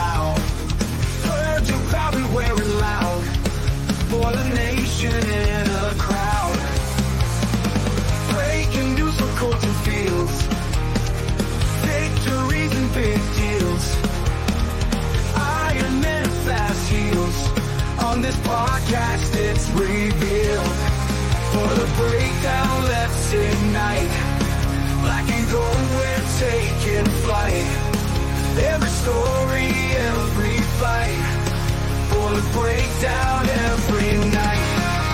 loud. Heard you probably wearing loud. For the nation in a crowd. Breaking news for courts and fields. Victories and big deals. Iron Men and fast heels. On this podcast it's revealed. For the breakdown, let's ignite. Black and gold, we're taking flight. Every story, every fight. For the breakdown every night.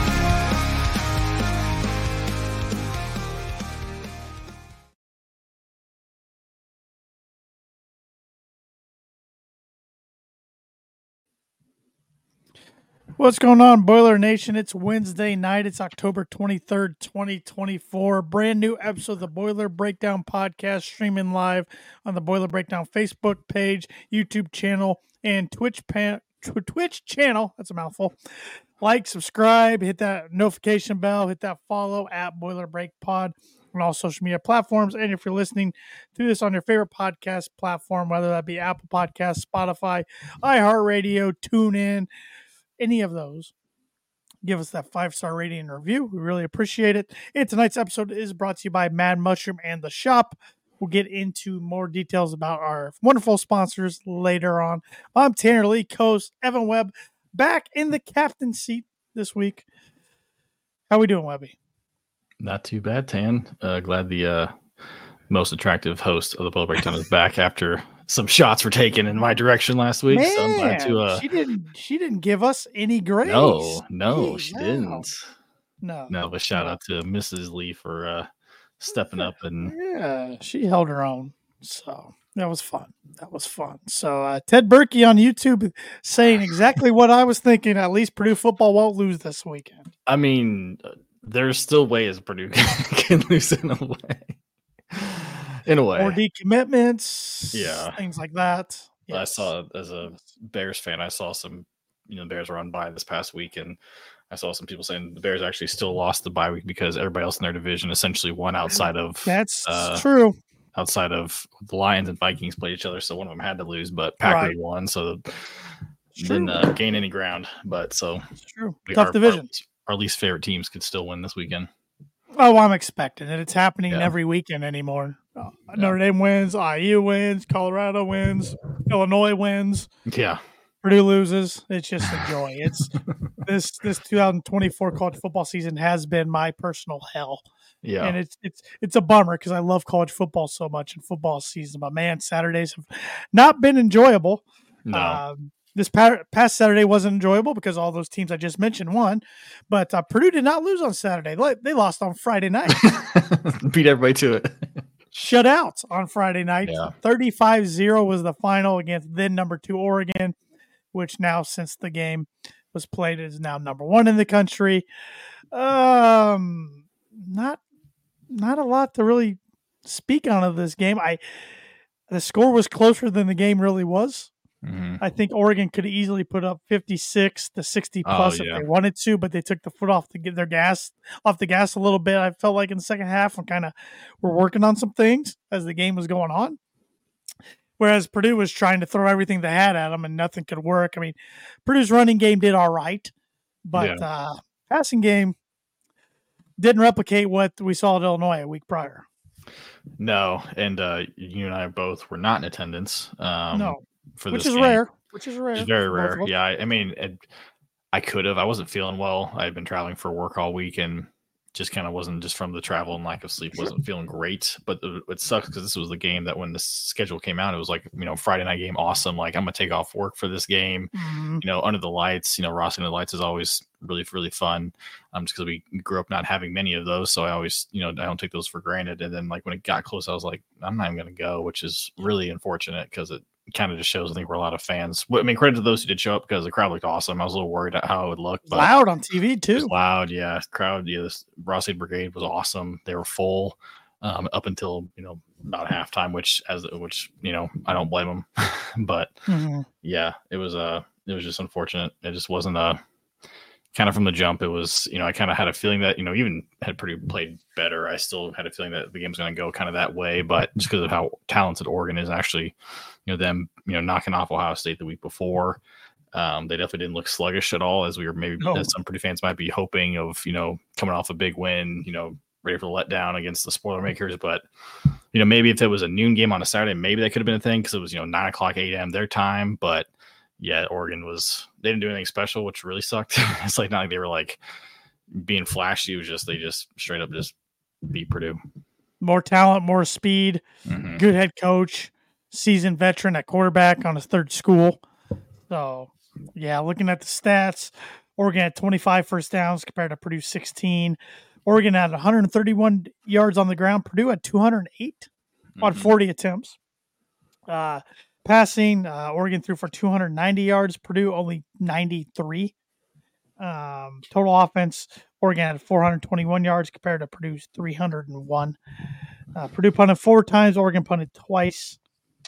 What's going on, Boiler Nation? It's Wednesday night. It's October 23rd, 2024. Brand new episode of the Boiler Breakdown podcast, streaming live on the Boiler Breakdown Facebook page, YouTube channel, and Twitch channel. That's a mouthful. Like, subscribe, hit that notification bell, hit that follow at Boiler Break Pod on all social media platforms. And if you're listening to this on your favorite podcast platform, whether that be Apple Podcasts, Spotify, iHeartRadio, TuneIn, any of those, give us that 5-star rating and review. We really appreciate it. And tonight's episode is brought to you by Mad Mushroom and the Shop. We'll get into more details about our wonderful sponsors later on. I'm Tanner Lee, co-host Evan Webb, back in the captain seat this week. How we doing, Webby? Not too bad, Tan. Glad the most attractive host of the Boiler Breakdown is back after some shots were taken in my direction last week. Man, so I'm glad to. She didn't give us any grace. No, she didn't. No, but shout out to Mrs. Lee for stepping up and she held her own. So that was fun. So Ted Berkey on YouTube saying exactly what I was thinking. At least Purdue football won't lose this weekend. I mean, there's still ways Purdue can lose in a way. Or decommitments, things like that. Yes. I saw, as a Bears fan, I saw some, Bears were on bye this past week, and I saw some people saying the Bears actually still lost the bye week because everybody else in their division essentially won outside of. That's true. Outside of the Lions and Vikings played each other, so one of them had to lose, but Packers won, so didn't gain any ground. But so it's true. Tough division. Our least favorite teams could still win this weekend. Oh, I'm expecting it. It's happening every weekend anymore. Notre Dame wins, IU wins, Colorado wins, Illinois wins. Yeah. Purdue loses. It's just a joy. It's this 2024 college football season has been my personal hell. Yeah. And it's a bummer because I love college football so much in football season. But man, Saturdays have not been enjoyable. No. This past Saturday wasn't enjoyable because all those teams I just mentioned won. But Purdue did not lose on Saturday. They lost on Friday night. Beat everybody to it. Shut out on Friday night. Yeah. 35-0 was the final against then number 2 Oregon, which now, since the game was played, is now number 1 in the country. Not a lot to really speak on of this game. The score was closer than the game really was. Mm-hmm. I think Oregon could easily put up 56 to 60 plus if they wanted to, but they took the foot off the gas a little bit. I felt like in the second half, we're working on some things as the game was going on. Whereas Purdue was trying to throw everything they had at them and nothing could work. I mean, Purdue's running game did all right, but passing game didn't replicate what we saw at Illinois a week prior. No, and you and I both were not in attendance. No. For which this is game. rare. Which is very rare. Yeah, I mean, I could have. I wasn't feeling well. I had been traveling for work all week and just kind of wasn't, just from the travel and lack of sleep, wasn't feeling great. But it sucks because this was the game that when the schedule came out, it was like, Friday night game, awesome. Like, I'm going to take off work for this game, under the lights. Ross Under the Lights is always really, really fun. Just because we grew up not having many of those. So I always, I don't take those for granted. And then, like, when it got close, I was like, I'm not even going to go, which is really unfortunate because it kind of just shows, I think, we're a lot of fans. I mean, credit to those who did show up because the crowd looked awesome. I was a little worried at how it would look. But loud on TV too. It was loud, yeah. Crowd, this Ross Aid Brigade was awesome. They were full up until about halftime, which I don't blame them. But yeah, it was just unfortunate. It just wasn't kind of from the jump, it was, I kind of had a feeling that, even had Purdue played better, I still had a feeling that the game's going to go kind of that way. But just because of how talented Oregon is, actually, them, knocking off Ohio State the week before, they definitely didn't look sluggish at all, as we were maybe, as some Purdue fans might be hoping of, coming off a big win, ready for the letdown against the Spoilermakers. But, maybe if it was a noon game on a Saturday, maybe that could have been a thing, because it was, 9 o'clock, 8 a.m. their time. But yeah, Oregon they didn't do anything special, which really sucked. It's like not like they were like being flashy. It was just, they just straight up just beat Purdue. More talent, more speed, good head coach, seasoned veteran at quarterback on his third school. So yeah, looking at the stats, Oregon had 25 first downs compared to Purdue 16. Oregon had 131 yards on the ground. Purdue had 208 on 40 attempts. Passing, Oregon threw for 290 yards. Purdue only 93. Total offense, Oregon had 421 yards compared to Purdue's 301. Purdue punted 4 times. Oregon punted twice.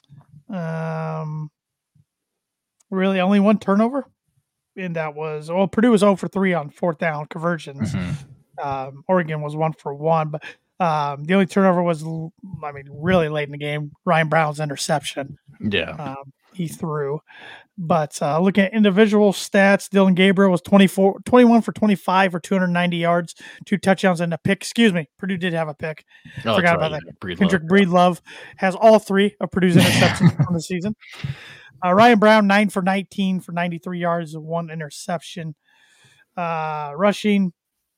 Really only 1 turnover. And that was, Purdue was 0 for 3 on 4th down conversions. Oregon was 1 for 1. But the only turnover was, really late in the game. Ryan Brown's interception. Yeah. He threw. But looking at individual stats, Dylan Gabriel was 21 for 25 for 290 yards, 2 touchdowns and a pick. Excuse me, Purdue did have a pick. Forgot about that. Kendrick Breedlove has all 3 of Purdue's interceptions from the season. Ryan Brown, 9 for 19 for 93 yards and 1 interception. Rushing,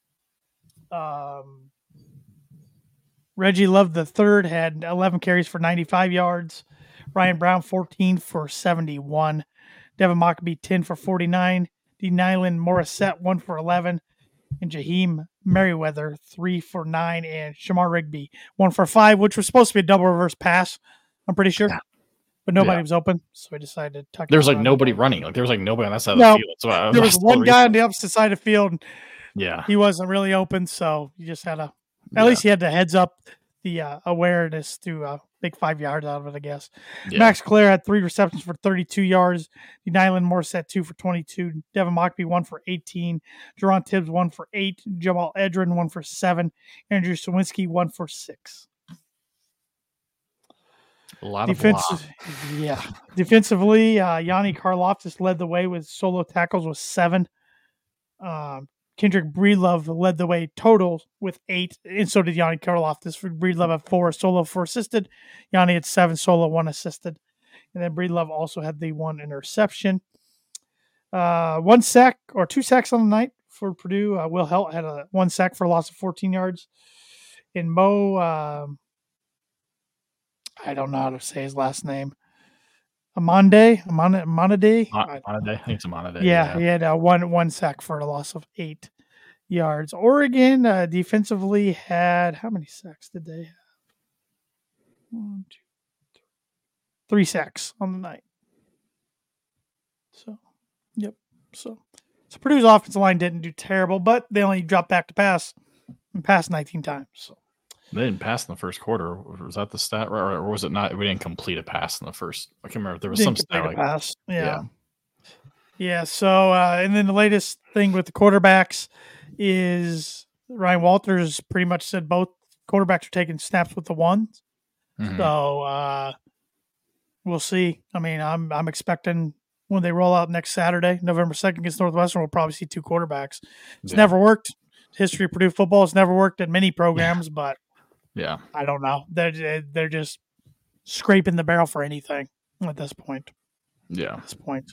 Reggie Love III had 11 carries for 95 yards. Ryan Brown, 14 for 71. Devin Mockbee, 10 for 49. D. Nyland Morissette, 1 for 11. And Jaheim Merriweather, 3 for 9. And Shamar Rigby, 1 for 5, which was supposed to be a double reverse pass, I'm pretty sure. But nobody was open, so we decided to tuck There was like nobody running. Like there was like nobody on that side of the field. So there was one guy on the opposite side of the field. Yeah. He wasn't really open, so you just had to at least he had to heads up the awareness to make 5 yards out of it, I guess. Yeah. Max Clare had 3 receptions for 32 yards. Nyland Morissette 2 for 22. Devin Mockbee 1 for 18. Jerron Tibbs 1 for 8. Jamal Edrin 1 for 7. Andrew Sawinski 1 for 6. A lot of blah. Yeah. Defensively, Yanni Karloftis led the way with solo tackles with 7. Kendrick Breedlove led the way total with 8, and so did Yanni Karloftis. Breedlove had 4 solo, 4 assisted. Yanni had 7 solo, 1 assisted. And then Breedlove also had the 1 interception. 1 sack or 2 sacks on the night for Purdue. Will Helt had 1 sack for a loss of 14 yards. And Mo, I don't know how to say his last name. Amanade. I think it's Amanade. Yeah, he had one sack for a loss of 8 yards. Oregon defensively had, how many sacks did they have? 1, 2, 3 sacks on the night. So, yep. So Purdue's offensive line didn't do terrible, but they only dropped back to pass and passed 19 times. So. They didn't pass in the first quarter. Was that the stat, or was it not? We didn't complete a pass in the first. I can't remember if there was some stat like pass. Yeah. So, and then the latest thing with the quarterbacks is Ryan Walters pretty much said both quarterbacks are taking snaps with the ones. Mm-hmm. So we'll see. I mean, I'm expecting when they roll out next Saturday, November 2nd against Northwestern, we'll probably see 2 quarterbacks. It's never worked. History of Purdue football, it's never worked in many programs, but. Yeah, I don't know. They're just scraping the barrel for anything at this point. Yeah, at this point.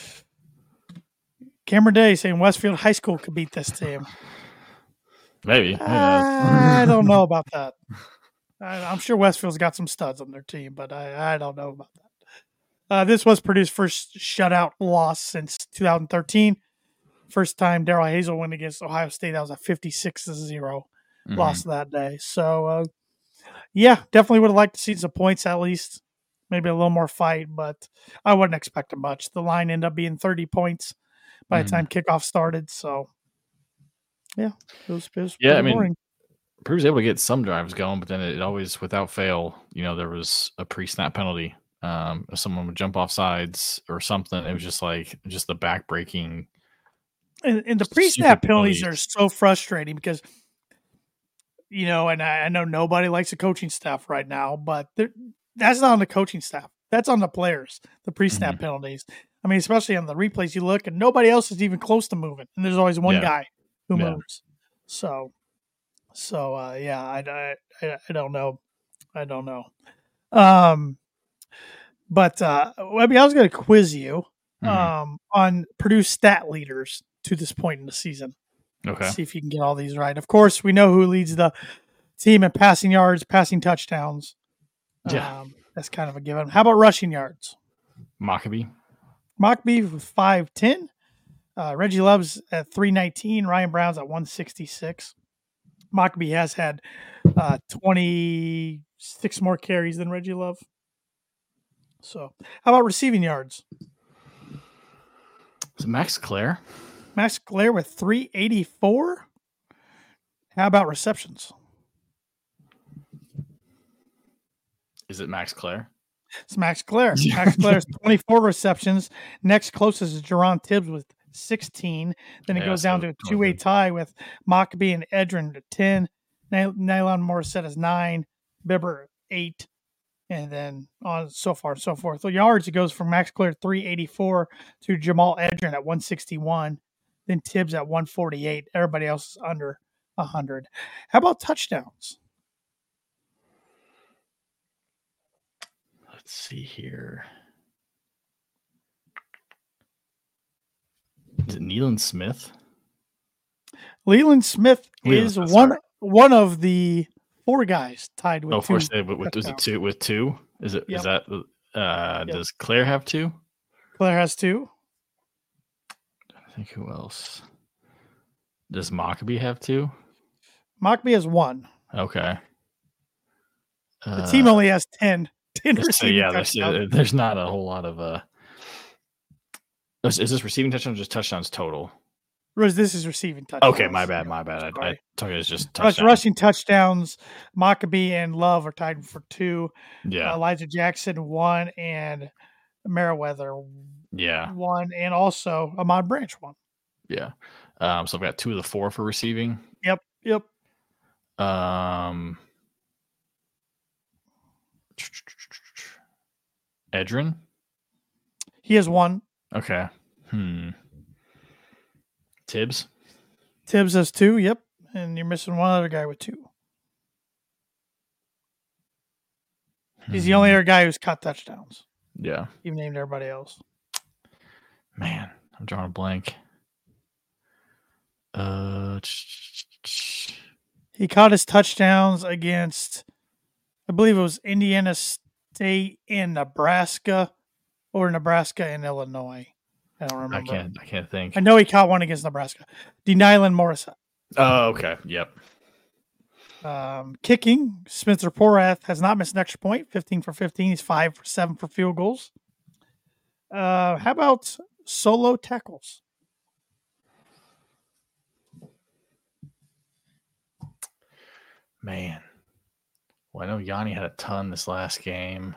Cameron Day saying Westfield High School could beat this team. Maybe. I don't know about that. I'm sure Westfield's got some studs on their team, but I don't know about that. This was Purdue's first shutout loss since 2013. First time Darrell Hazel went against Ohio State, that was a 56-0. Lost that day. So, definitely would have liked to see some points at least. Maybe a little more fight, but I wasn't expecting much. The line ended up being 30 points by the time kickoff started. So, it was boring. Purdue was able to get some drives going, but then it always, without fail, there was a pre-snap penalty. If someone would jump off sides or something, it was just the back-breaking And the pre-snap penalties are so frustrating because, and I know nobody likes the coaching staff right now, but that's not on the coaching staff. That's on the players, the pre-snap penalties. I mean, especially on the replays, you look and nobody else is even close to moving. And there's always one guy who moves. So I don't know. I don't know. But Webby, I was going to quiz you on Purdue's stat leaders to this point in the season. Okay. Let's see if you can get all these right. Of course, we know who leads the team in passing yards, passing touchdowns. Yeah. That's kind of a given. How about rushing yards? Mockabee with 510. Reggie Love's at 319. Ryan Brown's at 166. Mockabee has had 26 more carries than Reggie Love. So, how about receiving yards? Is it Max Clare? Max Clare with 384. How about receptions? Is it Max Clare? It's Max Clare. Max Clare's 24 receptions. Next closest is Jerron Tibbs with 16. Then it goes down to a two-way tie with Mockabee and Edrin at 10. Nylon Morissette is 9. Bibber 8. And then on so far and so forth. So yards, it goes from Max Clare 384 to Jamal Edrin at 161. Then Tibbs at 148. Everybody else is under 100. How about touchdowns? Let's see here. Is it Leland Smith? Leland Smith is one of the 4 guys tied with 2. Was it 2 with 2? Is it? Yep. Is that? Does Claire have 2? Claire has 2. I think who else? Does Mockabee have 2? Mockabee has 1. Okay. The team only has 10. There's not a whole lot of. Is this receiving touchdowns or just touchdowns total? This is receiving touchdowns. Okay, my bad. I thought it was just touchdowns. Rushing touchdowns. Mockabee and Love are tied for 2. Yeah. Elijah Jackson 1 and Meriwether 1, and also Ahmad Branch 1. Yeah. So I've got 2 of the 4 for receiving. Yep. Edrin? He has 1. Okay. Tibbs has 2, yep. And you're missing one other guy with 2. He's the only other guy who's caught touchdowns. Yeah. You've named everybody else. Man, I'm drawing a blank. He caught his touchdowns against, I believe it was Indiana State and Nebraska, or Nebraska and Illinois. I don't remember. I can't think. I know he caught one against Nebraska. Nyland Morissette. Oh, okay. Yep. Kicking, Spencer Porath has not missed an extra point. 15 for 15. He's 5 for 7 for field goals. How about solo tackles? Man. Well, I know Yanni had a ton this last game.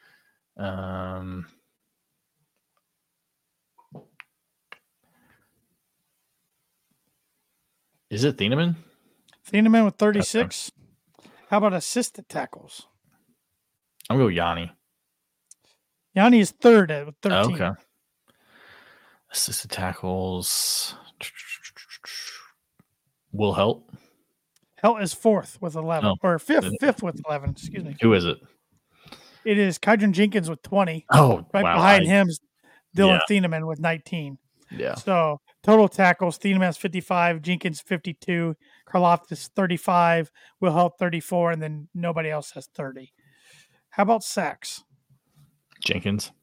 Is it Thieneman? Thieneman with 36. How about assisted tackles? I'm going to go Yanni. Yanni is third at 13. Okay. Assisted tackles. Will Helt? Helt is 4th with 11. Or fifth with 11. Excuse me. Who is it? It is Kydron Jenkins with 20. Oh, right behind him is Dylan Thieneman with 19. Yeah. So total tackles, Thieneman has 55, Jenkins 52, Karlaftis 35, Will Helt 34, and then nobody else has 30. How about sacks? Jenkins.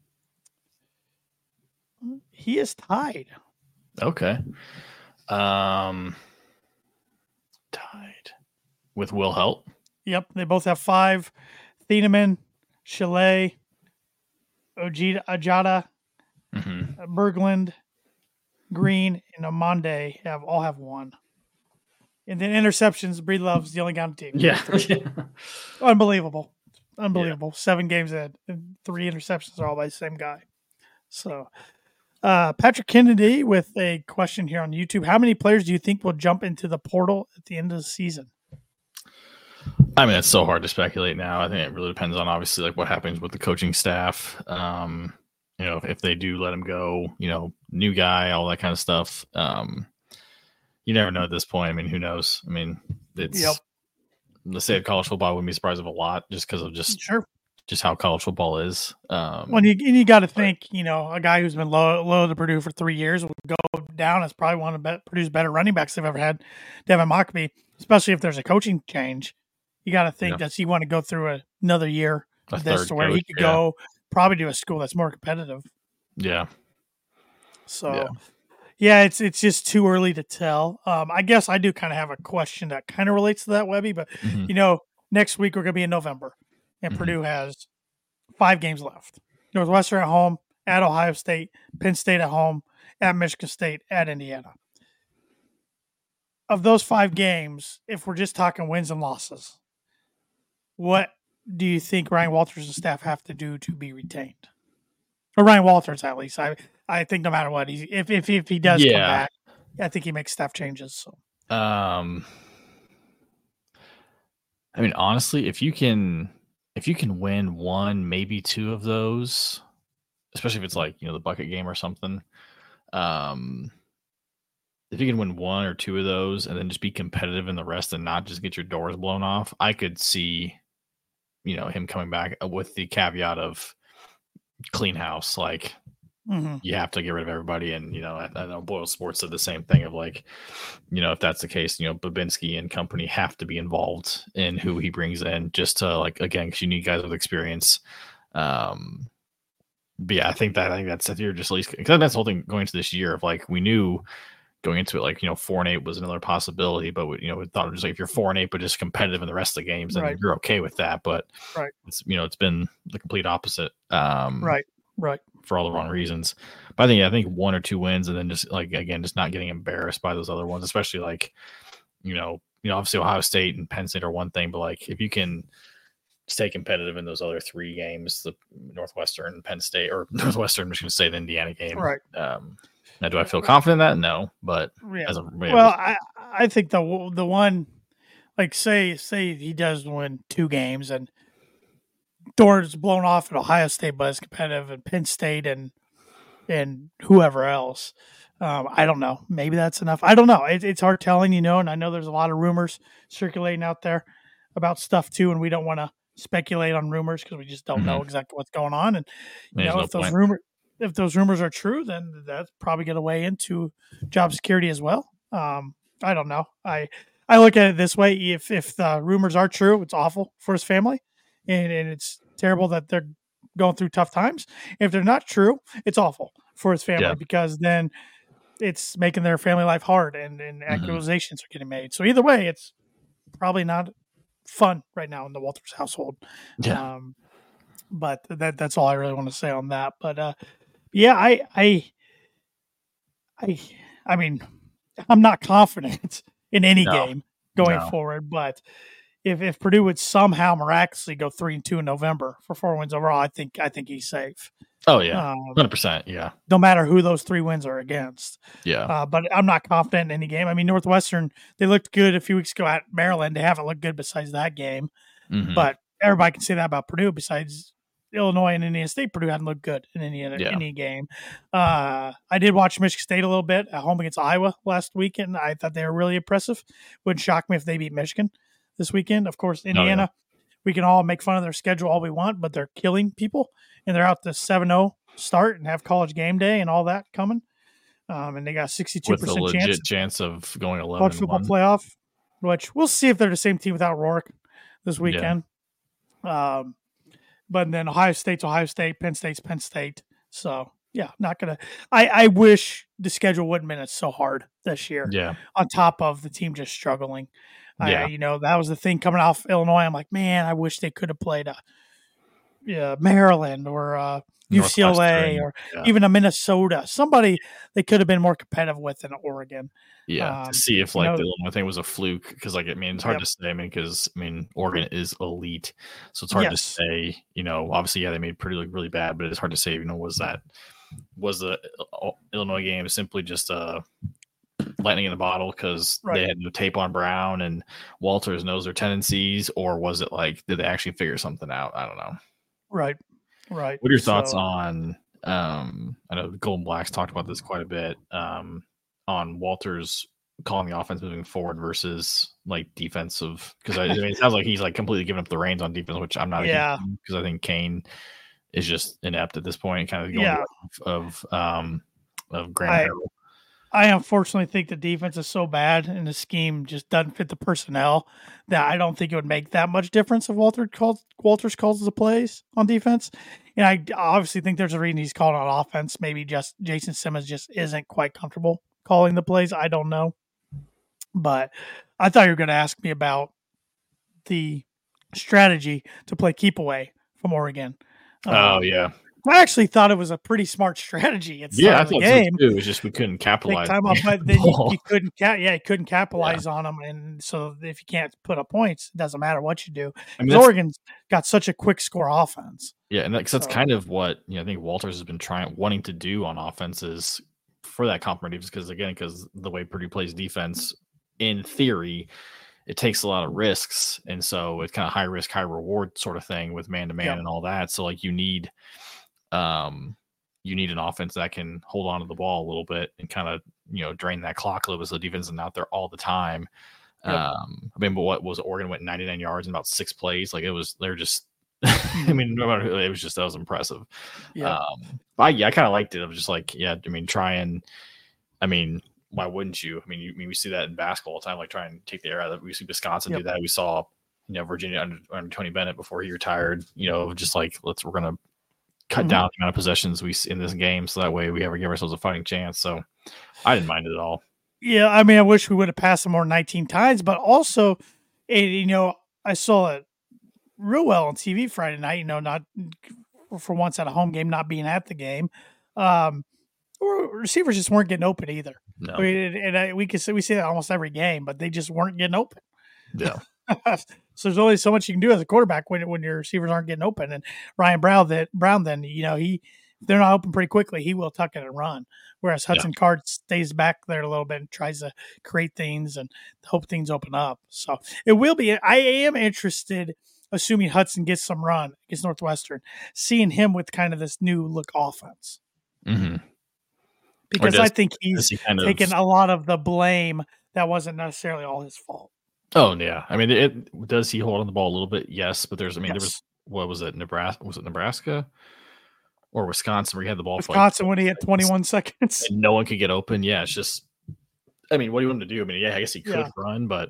He is tied. Okay. Tied with Will Helt. Yep, they both have 5. Thieneman, Chalet, Ajada, Berglund, Green, and Amande all have 1. And then interceptions, Breedlove's the only guy on the team. Yeah. Unbelievable. Yeah. 7 games in, and 3 interceptions are all by the same guy. So, Patrick Kennedy with a question here on YouTube. How many players do you think will jump into the portal at the end of the season? I mean, it's so hard to speculate now. I think it really depends on obviously like what happens with the coaching staff. If they do let him go, new guy, all that kind of stuff. You never know at this point. I mean, who knows? I mean, it's the state of college football wouldn't be surprised of a lot just because of just how college football is. Well, you got to think, a guy who's been low to Purdue for 3 years will go down as probably one of Purdue's better running backs they've ever had, Devin Mockbee, especially if there's a coaching change. You got to think, does he want to go through another year of this to where he could go probably to a school that's more competitive? Yeah. So, it's just too early to tell. I guess I do kind of have a question that kind of relates to that, Webby, but, next week we're going to be in November, and Purdue has 5 games left. Northwestern at home, at Ohio State, Penn State at home, at Michigan State, at Indiana. Of those 5 games, if we're just talking wins and losses, what do you think Ryan Walters and staff have to do to be retained? Or Ryan Walters, at least. I think no matter what, if he does come back, I think he makes staff changes. So, I mean, honestly, if you can win 1, maybe 2 of those, especially if it's like the bucket game or something, if you can win 1 or 2 of those and then just be competitive in the rest and not just get your doors blown off, I could see him coming back with the caveat of clean house. Like, you have to get rid of everybody. And, I know Boyle Sports said the same thing of like, if that's the case, Babinski and company have to be involved in who he brings in just to like, again, because you need guys with experience. But yeah, I think that's if you're just at least, because that's the whole thing going into this year of like, we knew going into it, like, 4-8 was another possibility, but we thought it was like, if you're 4-8, but just competitive in the rest of the games, then you're okay with that. But it's, it's been the complete opposite. Right. For all the wrong reasons. But I think 1 or 2 wins, and then just like, again, just not getting embarrassed by those other ones, especially like, obviously Ohio State and Penn State are one thing, but like, if you can stay competitive in those other 3 games, the Northwestern, Penn State, or Northwestern, Michigan State, the Indiana game. Right. Now, do I feel confident in that? No, but I think the one, like say he does win 2 games and doors blown off at Ohio State, but it's competitive, and Penn State and whoever else. I don't know. Maybe that's enough. I don't know. It's hard telling, and I know there's a lot of rumors circulating out there about stuff too, and we don't want to speculate on rumors because we just don't know exactly what's going on. And if those rumors are true, then that's probably going to weigh into job security as well. I don't know. I look at it this way: if the rumors are true, it's awful for his family, and it's terrible that they're going through tough times. If they're not true, it's awful for his family because then it's making their family life hard, and accusations are getting made. So either way, it's probably not fun right now in the Walters household. Yeah. But that's all I really want to say on that. But I mean, I'm not confident in any game going forward, but if Purdue would somehow miraculously go 3-2 in November for 4 wins overall, I think he's safe. Oh yeah, 100%. Yeah. No matter who those 3 wins are against. Yeah. But I'm not confident in any game. I mean, Northwestern, they looked good a few weeks ago at Maryland. They haven't looked good besides that game, but everybody can say that about Purdue. Besides Illinois and Indiana State, Purdue hadn't looked good in any game. I did watch Michigan State a little bit at home against Iowa last weekend. I thought they were really impressive. Wouldn't shock me if they beat Michigan this weekend. Of course, Indiana, we can all make fun of their schedule all we want, but they're killing people, and they're out to 7-0 start and have college game day and all that coming. And they got 62% with a legit chance of going 11-1. College football playoff, which we'll see if they're the same team without Rourke this weekend. But then Ohio State's Ohio State, Penn State's Penn State. So not gonna. I wish the schedule wouldn't have been so hard this year. Yeah. On top of the team just struggling. Yeah. That was the thing coming off Illinois. I'm like, man, I wish they could have played Maryland or UCLA or even a Minnesota. Somebody they could have been more competitive with in Oregon. Yeah, to see if the Illinois thing was a fluke, because it's hard to say. Because Oregon is elite, so it's hard to say. Obviously, they made Purdue look really bad, but it's hard to say. Was that was the Illinois game simply just lightning in the bottle because Right. they had no tape on Brown and Walters knows their tendencies, or was it like did they actually figure something out? I don't know. Right. What are your thoughts on? I know the Golden Blacks talked about this quite a bit on Walters calling the offense moving forward versus like defensive, because I mean it sounds like he's like completely giving up the reins on defense, which I'm not because I think Kane is just inept at this point, kind of going of Graham Harrell. I unfortunately think the defense is so bad and the scheme just doesn't fit the personnel that I don't think it would make that much difference if Walters calls the plays on defense. And I obviously think there's a reason he's calling on offense. Maybe just Jason Simmons just isn't quite comfortable calling the plays. I don't know. But I thought you were going to ask me about the strategy to play keep away from Oregon. Oh, yeah. I actually thought it was a pretty smart strategy. I thought so too. It was just we couldn't capitalize. But then you couldn't. You couldn't capitalize on them, and so if you can't put up points, it doesn't matter what you do. I mean, Oregon's got such a quick score offense. Yeah, and that's kind of what I think Walters has been wanting to do on offenses for that competitive, because the way Purdue plays defense, in theory, it takes a lot of risks, and so it's kind of high risk, high reward sort of thing with man to man and all that. So like you need an offense that can hold on to the ball a little bit and kind of drain that clock a little bit, so the defense isn't out there all the time. I mean, but what was Oregon went 99 yards in about 6 plays? Like they're just. I mean, no matter who, it was just that was impressive. Yeah. I kind of liked it. I was just like, I mean, why wouldn't you? I mean, we see that in basketball all the time, like try and take the air out of it. We see Wisconsin do that. We saw, Virginia under Tony Bennett before he retired, just like, we're going to cut down the amount of possessions we see in this game, so that way we ever give ourselves a fighting chance. So I didn't mind it at all. Yeah, I mean, I wish we would have passed them more 19 times, but also, I saw it real on TV Friday night. Not for once at a home game, not being at the game. Receivers just weren't getting open either. No. I mean, we see that almost every game, but they just weren't getting open. Yeah. So there's only so much you can do as a quarterback when your receivers aren't getting open. And Ryan Brown, then if they're not open pretty quickly, he will tuck it and run. Whereas Hudson Card stays back there a little bit and tries to create things and hope things open up. So it will be. I am interested, assuming Hudson gets some run against Northwestern, seeing him with kind of this new look offense. Mm-hmm. Because I think he's taken a lot of the blame that wasn't necessarily all his fault. Oh yeah, I mean, does he hold on the ball a little bit? Yes, but there was what was it? Nebraska? Was it Nebraska or Wisconsin where he had the ball? Wisconsin when he had 21 seconds and no one could get open. Yeah, it's just. I mean, what do you want him to do? I mean, I guess he could run, but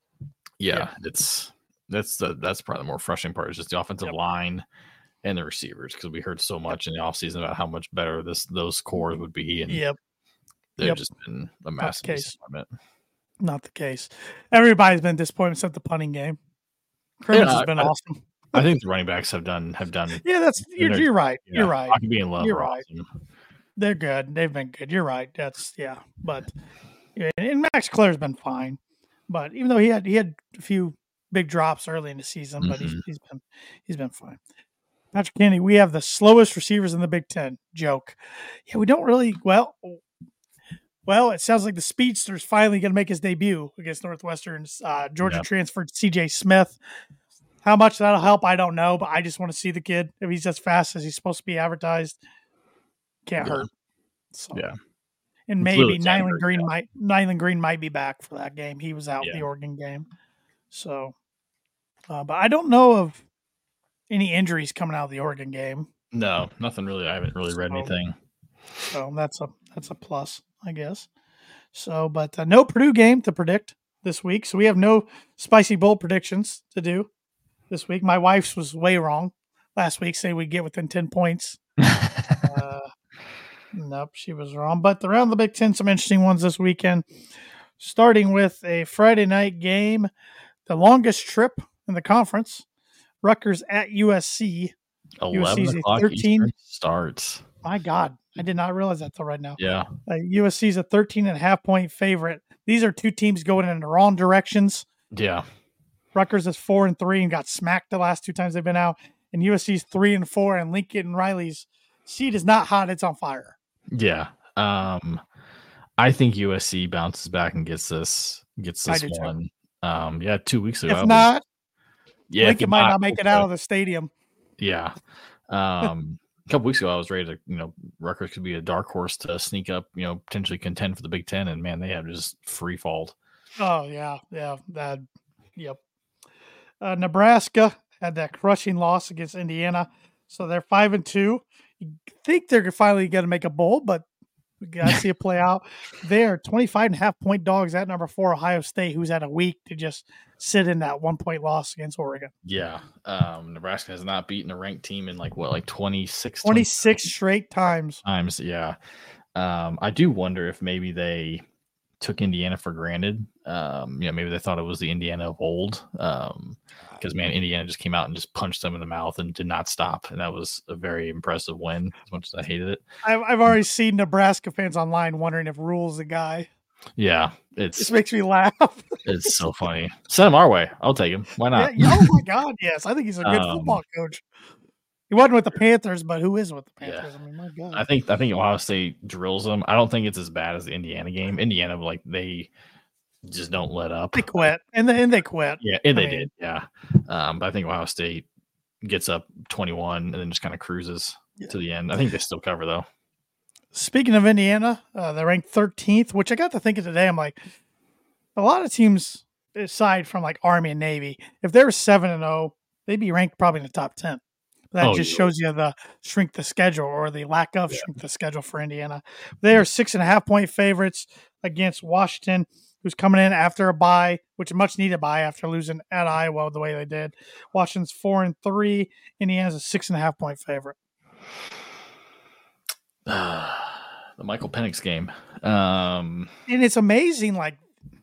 that's probably the more frustrating part is just the offensive line and the receivers, because we heard so much in the offseason about how much better those cores would be, and they've just been a massive disappointment. Not the case. Everybody's been disappointed except the punting game. Crimmins has been awesome. I think the running backs have done. Yeah, you're right. You're right. I could be in love. You're right. Awesome. They're good. They've been good. You're right. But and Max Clare's been fine. But even though he had a few big drops early in the season, but he's been fine. Patrick Kennedy, we have the slowest receivers in the Big Ten. Joke. Yeah, we don't really. Well, it sounds like the speedster's finally going to make his debut against Northwestern. Georgia transferred C.J. Smith. How much that'll help, I don't know, but I just want to see the kid. If he's as fast as he's supposed to be advertised, can't hurt. So, and maybe Nyland Green might be back for that game. He was out the Oregon game. So, but I don't know of any injuries coming out of the Oregon game. No, nothing really. I haven't really read anything. So that's a plus, I guess. So, but no Purdue game to predict this week. So we have no spicy bowl predictions to do this week. My wife's was way wrong last week, saying we'd get within 10 points. Nope, she was wrong. But around the Big Ten, some interesting ones this weekend. Starting with a Friday night game, the longest trip in the conference. Rutgers at USC. 11 o'clock 13 Eastern starts. My God, I did not realize that till right now. Yeah. USC is a 13.5 point favorite. These are two teams going in the wrong directions. Yeah. Rutgers is 4-3 and got smacked the last 2 times they've been out. And USC's 3-4, and Lincoln Riley's seat is not hot; it's on fire. Yeah. I think USC bounces back and gets this one. Yeah, 2 weeks ago. If not, yeah, Lincoln might not make it out of the stadium. Yeah. A couple weeks ago, I was ready to, Rutgers could be a dark horse to sneak up, potentially contend for the Big Ten, and man, they have just free falled. Oh yeah, yep. Nebraska had that crushing loss against Indiana, so they're 5-2. You think they're finally going to make a bowl, but we got to see it play out. They're 25.5-point dogs at number 4 Ohio State, who's had a week to just sit in that 1-point loss against Oregon. Yeah, Nebraska has not beaten a ranked team in 26 straight times. Yeah. I do wonder if maybe they took Indiana for granted. Maybe they thought it was the Indiana of old. Because Indiana just came out and just punched them in the mouth and did not stop, and that was a very impressive win. As much as I hated it, I've already seen Nebraska fans online wondering if Rule's the guy. Yeah, this makes me laugh. It's so funny. Send him our way. I'll take him. Why not? Yeah, oh my God, yes. I think he's a good football coach. He wasn't with the Panthers, but who is with the Panthers? Yeah. I mean, my God. I think Ohio State drills them. I don't think it's as bad as the Indiana game. Indiana, they just don't let up. They quit, and they quit. Yeah, and they did. Yeah, but I think Ohio State gets up 21 and then just kind of cruises to the end. I think they still cover though. Speaking of Indiana, they're ranked 13th, which I got to thinking today. I'm like, a lot of teams, aside from Army and Navy, if they were 7-0, they'd be ranked probably in the top 10. That shows you the strength of schedule or the lack of strength of schedule for Indiana. They are 6.5-point favorites against Washington, who's coming in after a bye, which is much needed bye after losing at Iowa the way they did. Washington's 4-3. Indiana's a 6.5-point favorite. The Michael Penix game. And it's amazing, and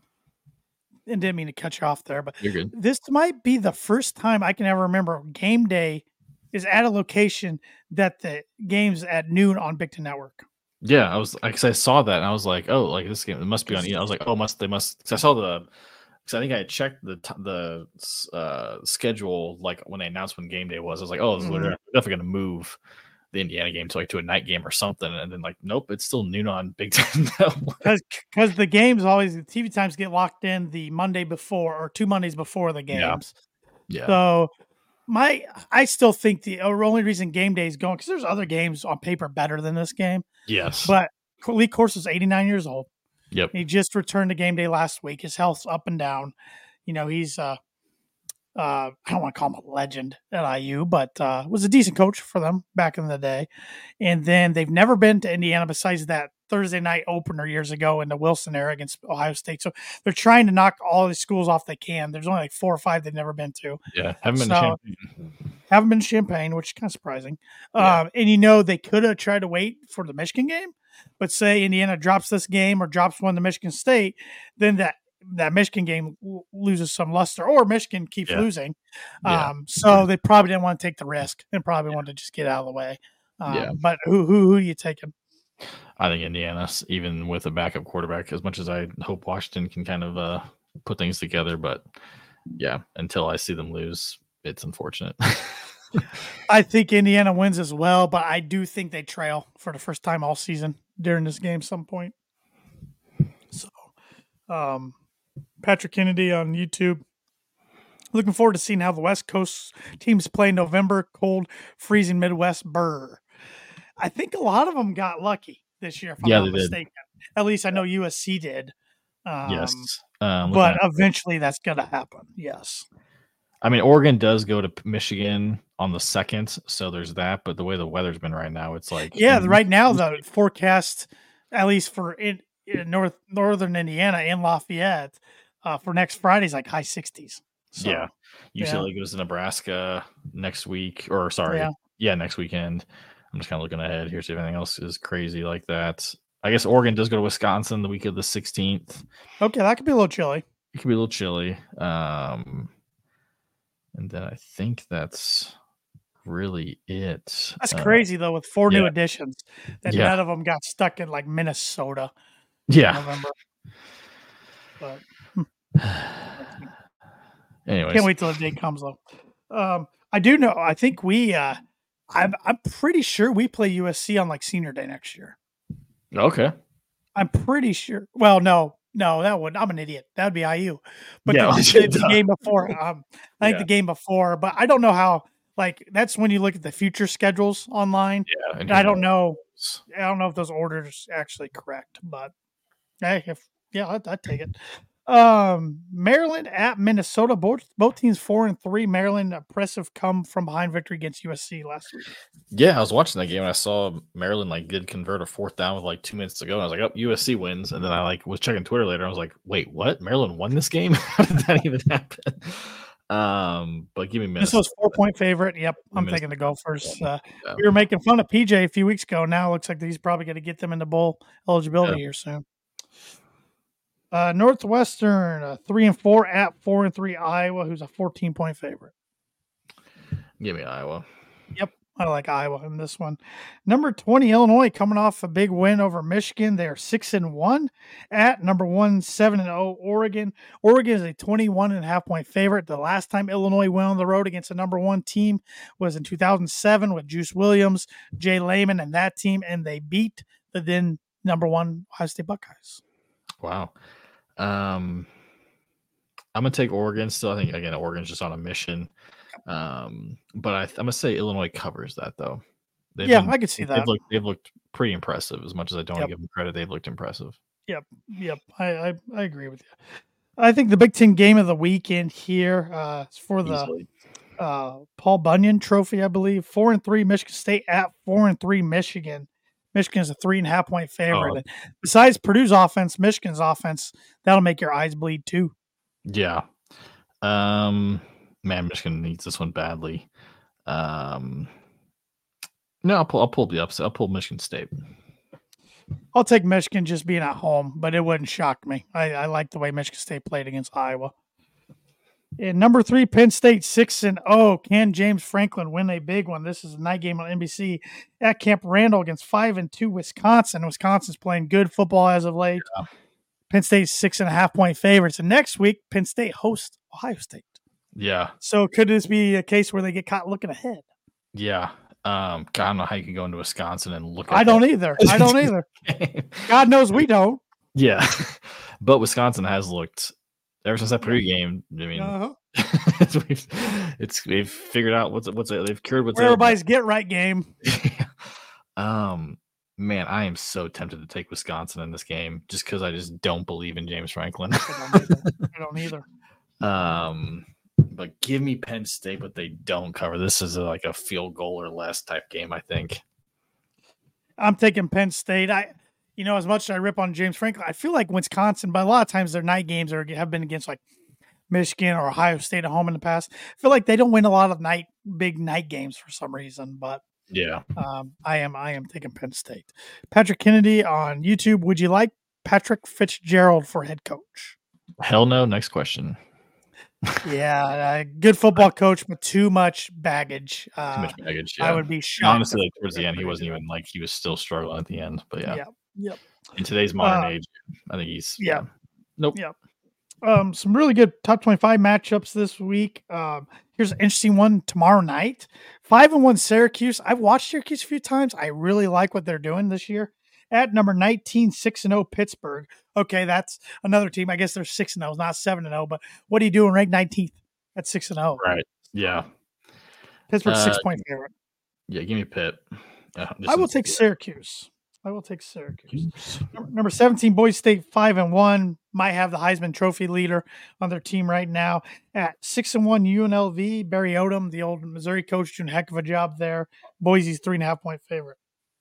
didn't mean to cut you off there, but you're good. This might be the first time I can ever remember game day is at a location that the game's at noon on Big Ten Network. Yeah, I was I saw that and I was like, oh, this game it must be on. I was like, oh, they must. Because I saw because I think I had checked the schedule when they announced when game day was. I was like, oh, they're definitely going to move the Indiana game to a night game or something. And then nope, it's still noon on Big Ten Network. Because the games always the TV times get locked in the Monday before or 2 Mondays before the games. Yeah. So. I still think the only reason game day is going because there's other games on paper better than this game. Yes, but Lee Corso is 89 years old. Yep, he just returned to game day last week. His health's up and down. He's I don't want to call him a legend at IU, but was a decent coach for them back in the day. And then they've never been to Indiana besides that Thursday night opener years ago in the Wilson era against Ohio State. So they're trying to knock all the schools off they can. There's only 4 or 5 they've never been to. Yeah, haven't been to Champaign, which is kind of surprising. Yeah. And they could have tried to wait for the Michigan game, but say Indiana drops this game or drops one to Michigan State, then that Michigan game loses some luster, or Michigan keeps losing. So they probably didn't want to take the risk and probably wanted to just get out of the way. But who are you taking? I think Indiana, even with a backup quarterback, as much as I hope Washington can kind of put things together. But yeah, until I see them lose, it's unfortunate. I think Indiana wins as well, but I do think they trail for the first time all season during this game some point. So, Patrick Kennedy on YouTube. Looking forward to seeing how the West Coast teams play in November. Cold, freezing Midwest. Brr. I think a lot of them got lucky this year, if I'm not mistaken. At least I know USC did. Yes. But eventually that's going to happen. Yes. I mean, Oregon does go to Michigan on the 2nd, so there's that. But the way the weather's been right now, it's right now the forecast, at least for in northern Indiana and Lafayette, for next Friday is high 60s. So, yeah. UCLA goes to Nebraska next week, next weekend. I'm just kind of looking ahead here, see if anything else is crazy like that. I guess Oregon does go to Wisconsin the week of the 16th. Okay, that could be a little chilly. It could be a little chilly. And then I think that's really it. That's crazy, though, with 4 new additions. That none of them got stuck in, Minnesota in November. But anyways. Can't wait till the day comes, though. I do know, I think we I'm pretty sure we play USC on like senior day next year. Okay. I'm pretty sure. Well, no, I'm an idiot. That would be IU. But Yeah, the game before, I think Yeah. the game before, but I don't know how. Like that's when you look at the future schedules online. Yeah, And I don't know. I don't know if those orders actually correct, but hey, I'd take it. Maryland at Minnesota. Both teams 4-3. Maryland impressive come from behind victory against USC last week. Yeah, I was watching that game and I saw Maryland did convert a 4th down with 2 minutes to go. And I was like, "Oh, USC wins." And then I was checking Twitter later. I was like, "Wait, what? Maryland won this game? How did that even happen?" But give me Minnesota. This was 4-point favorite. Yep, I'm taking the Gophers. We were making fun of PJ a few weeks ago. Now it looks like he's probably going to get them into bowl eligibility here soon. Northwestern 3-4 at 4-3 Iowa, who's a 14-point favorite. Give me Iowa. Yep, I like Iowa in this one. Number 20 Illinois coming off a big win over Michigan. They're 6-1 at number 1 7-0 Oregon. Oregon is a 21.5-point favorite. The last time Illinois went on the road against a number 1 team was in 2007 with Juice Williams, Jay Lehman, and that team, and they beat the then number 1 Ohio State Buckeyes. Wow. I'm gonna take Oregon still. I think again Oregon's just on a mission. But I'm gonna say Illinois covers that though. I could see that. They've looked pretty impressive. As much as I don't want to give them credit, they've looked impressive. Yep. I agree with you. I think the Big Ten game of the weekend here is for the Paul Bunyan Trophy, I believe. 4-3 Michigan State at 4-3 Michigan. Michigan is a 3.5-point favorite. And besides Purdue's offense, Michigan's offense, that'll make your eyes bleed too. Yeah. Man, Michigan needs this one badly. No, I'll pull the upset. I'll pull Michigan State. I'll take Michigan just being at home, but it wouldn't shock me. I like the way Michigan State played against Iowa. And number 3, Penn State 6-0. Can James Franklin win a big one? This is a night game on NBC at Camp Randall against 5-2 Wisconsin. Wisconsin's playing good football as of late. Yeah. Penn State's 6.5-point favorites. And next week, Penn State hosts Ohio State. Yeah. So could this be a case where they get caught looking ahead? Yeah. God, I don't know how you can go into Wisconsin and look at I don't either. God knows we don't. Yeah. But Wisconsin has looked ever since that Purdue game. I mean, they've figured out they've cured what's everybody's get right game. Man, I am so tempted to take Wisconsin in this game just because I just don't believe in James Franklin. I don't either. But give me Penn State, but they don't cover. This is a field goal or less type game, I think. I'm taking Penn State. As much as I rip on James Franklin, I feel like Wisconsin, but a lot of times their night games have been against Michigan or Ohio State at home in the past. I feel like they don't win a lot of big night games for some reason, but yeah, I am taking Penn State. Patrick Kennedy on YouTube. Would you like Patrick Fitzgerald for head coach? Hell no. Next question. Yeah, good football coach, but too much baggage. Too much baggage. Yeah. I would be shocked. Honestly, towards the end, he wasn't even he was still struggling at the end. But yeah. Yep. In today's modern age, I think he's Nope. Yep. Some really good top 25 matchups this week. Here's an interesting one tomorrow night. 5-1 Syracuse. I've watched Syracuse a few times. I really like what they're doing this year. At number 19, 6-0 Pittsburgh. Okay, that's another team. I guess they're 6-0, not 7-0. But what are you doing ranked 19th at 6-0? Right. Yeah. Pittsburgh 6-point favorite. Yeah, give me Pitt. I will take Syracuse. Number 17, Boise State 5-1. Might have the Heisman Trophy leader on their team right now. At 6-1 UNLV, Barry Odom, the old Missouri coach, doing a heck of a job there. Boise's 3.5-point favorite.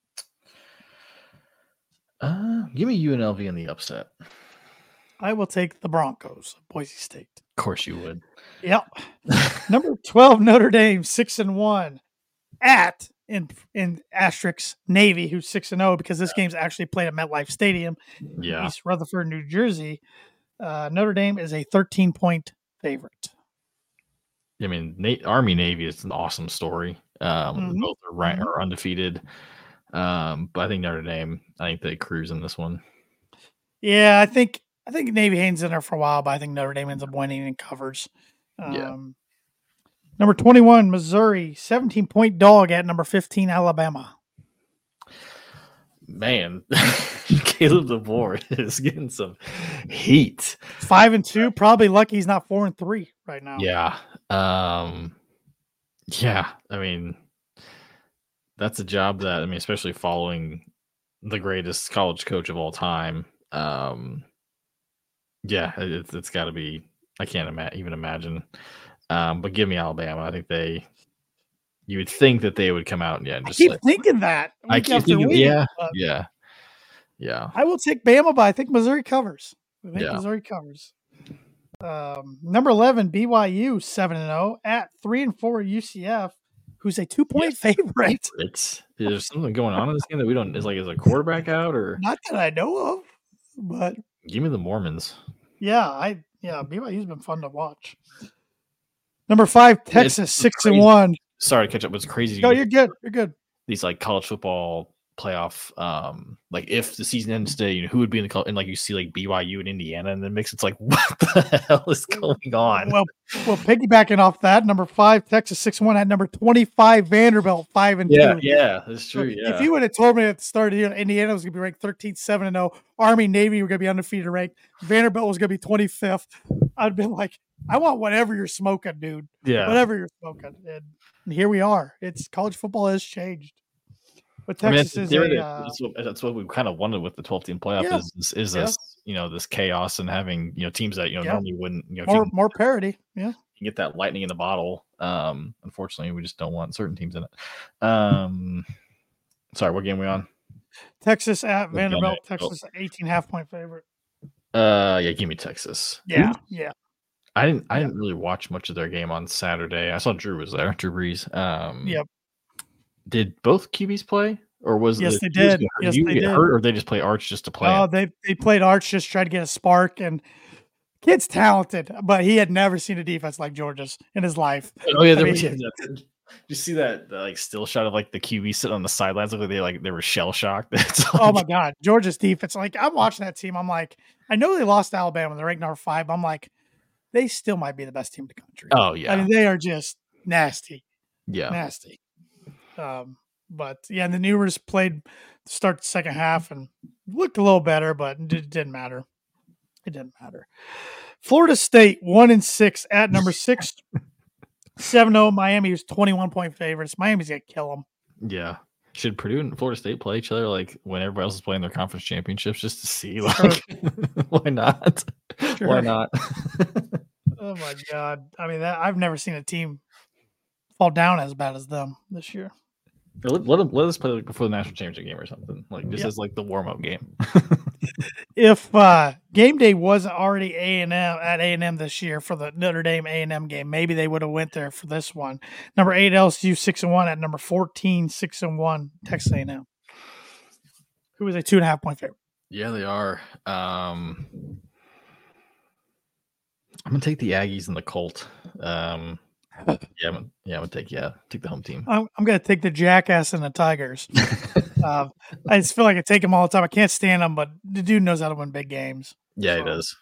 Give me UNLV in the upset. I will take the Broncos, Boise State. Of course you would. Yep. Number 12, Notre Dame 6-1 at in asterisk Navy, who's 6-0 because this game's actually played at MetLife Stadium, East Rutherford, New Jersey. Notre Dame is a 13-point favorite. I mean, Army Navy is an awesome story. Both are undefeated. But I think Notre Dame, they cruise in this one. Yeah, I think Navy hangs in there for a while, but I think Notre Dame ends up winning and covers. Number 21, Missouri, 17-point dog at number 15, Alabama. Man, Caleb DeBoer is getting some heat. 5-2, probably lucky he's not 4-3 right now. Yeah. Yeah. I mean, that's a job that, I mean, especially following the greatest college coach of all time. Yeah, it's got to be, I can't even imagine. But give me Alabama. I think you would think that they would come out and just keep thinking that. I keep thinking, yeah. I will take Bama, but I think Missouri covers. Missouri covers. Number 11, BYU, 7-0 at 3-4 UCF, who's a 2-point favorite. There's something going on in this game that we don't. Is a quarterback out or not that I know of, but give me the Mormons. Yeah, BYU's been fun to watch. Number 5, Texas, 6-1. Sorry to catch up. It's crazy. No, you're good. You're good. These college football playoff, if the season ends today, who would be in the and you see BYU and Indiana in the mix. It's what the hell is going on? Well, piggybacking off that, number 5, Texas, 6-1 at number 25, Vanderbilt, 5-2. Yeah, that's true. If you would have told me at the start of the year, Indiana was going to be ranked 13th, 7-0, Army, Navy were going to be undefeated ranked, Vanderbilt was going to be 25th, I'd been like, I want whatever you're smoking, dude. Yeah, whatever you're smoking. And here we are. It's college football has changed. But Texas that's what we kind of wanted with the 12-team playoff is this this chaos and having teams that normally wouldn't more parity. Yeah, you get that lightning in the bottle. Unfortunately, we just don't want certain teams in it. Sorry, what game are we on? Texas at Vanderbilt. Texas 18.5-point favorite. Give me Texas. Yeah. I didn't really watch much of their game on Saturday. I saw Drew was there. Drew Brees. Yep. Did both QBs play, or was yes they did? Yes, they did. Hurt, or they just play Arch just to play? Oh, they played Arch just tried to get a spark, and kid's talented, but he had never seen a defense like Georgia's in his life. Oh yeah, did you see that still shot of the QB sitting on the sidelines? Look like they were shell shocked. Oh my god, Georgia's defense! I'm watching that team. I'm like, I know they lost to Alabama. They're ranked number 5. I'm like, they still might be the best team in the country. Oh yeah, I mean they are just nasty. Yeah, nasty. But and the Newers played to start the second half and looked a little better, but it didn't matter. Florida State 1-6 at number 6, 7-0. Miami was 21-point favorites. Miami's gonna kill them. Yeah. Should Purdue and Florida State play each other when everybody else is playing their conference championships just to see? Why not? Sure. Why not? Oh my god! I mean, I've never seen a team fall down as bad as them this year. Let us play before the national championship game or something. As the warm up game. If game day wasn't already at A&M this year for the Notre Dame A&M game, maybe they would have went there for this one. Number 8 LSU 6-1 at number 14 6-1 Texas A&M, who was a 2.5-point favorite. Yeah, they are. I'm gonna take the Aggies and the Colt. I'm gonna take the home team. I'm gonna take the Jackass and the Tigers. I just feel like I take them all the time. I can't stand them, but the dude knows how to win big games. Yeah, he does.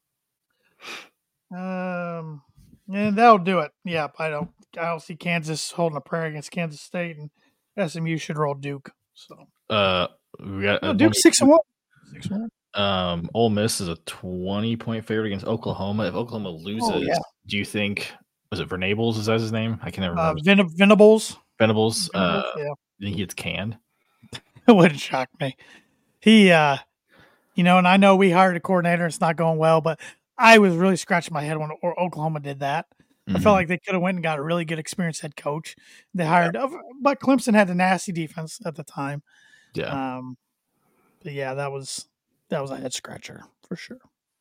And that'll do it. Yeah, I don't see Kansas holding a prayer against Kansas State, and SMU should roll Duke. So we got Duke 6-1. 6-1. Ole Miss is a 20-point favorite against Oklahoma. If Oklahoma loses, do you think? Was it Venables? Is that his name? I can never remember. Venables. Venables. Yeah. You think he gets canned? It wouldn't shock me. He, and I know we hired a coordinator. It's not going well, but I was really scratching my head when Oklahoma did that. Mm-hmm. I felt like they could have went and got a really good experienced head coach. They hired, but Clemson had the nasty defense at the time. Yeah. But yeah, that was a head scratcher for sure.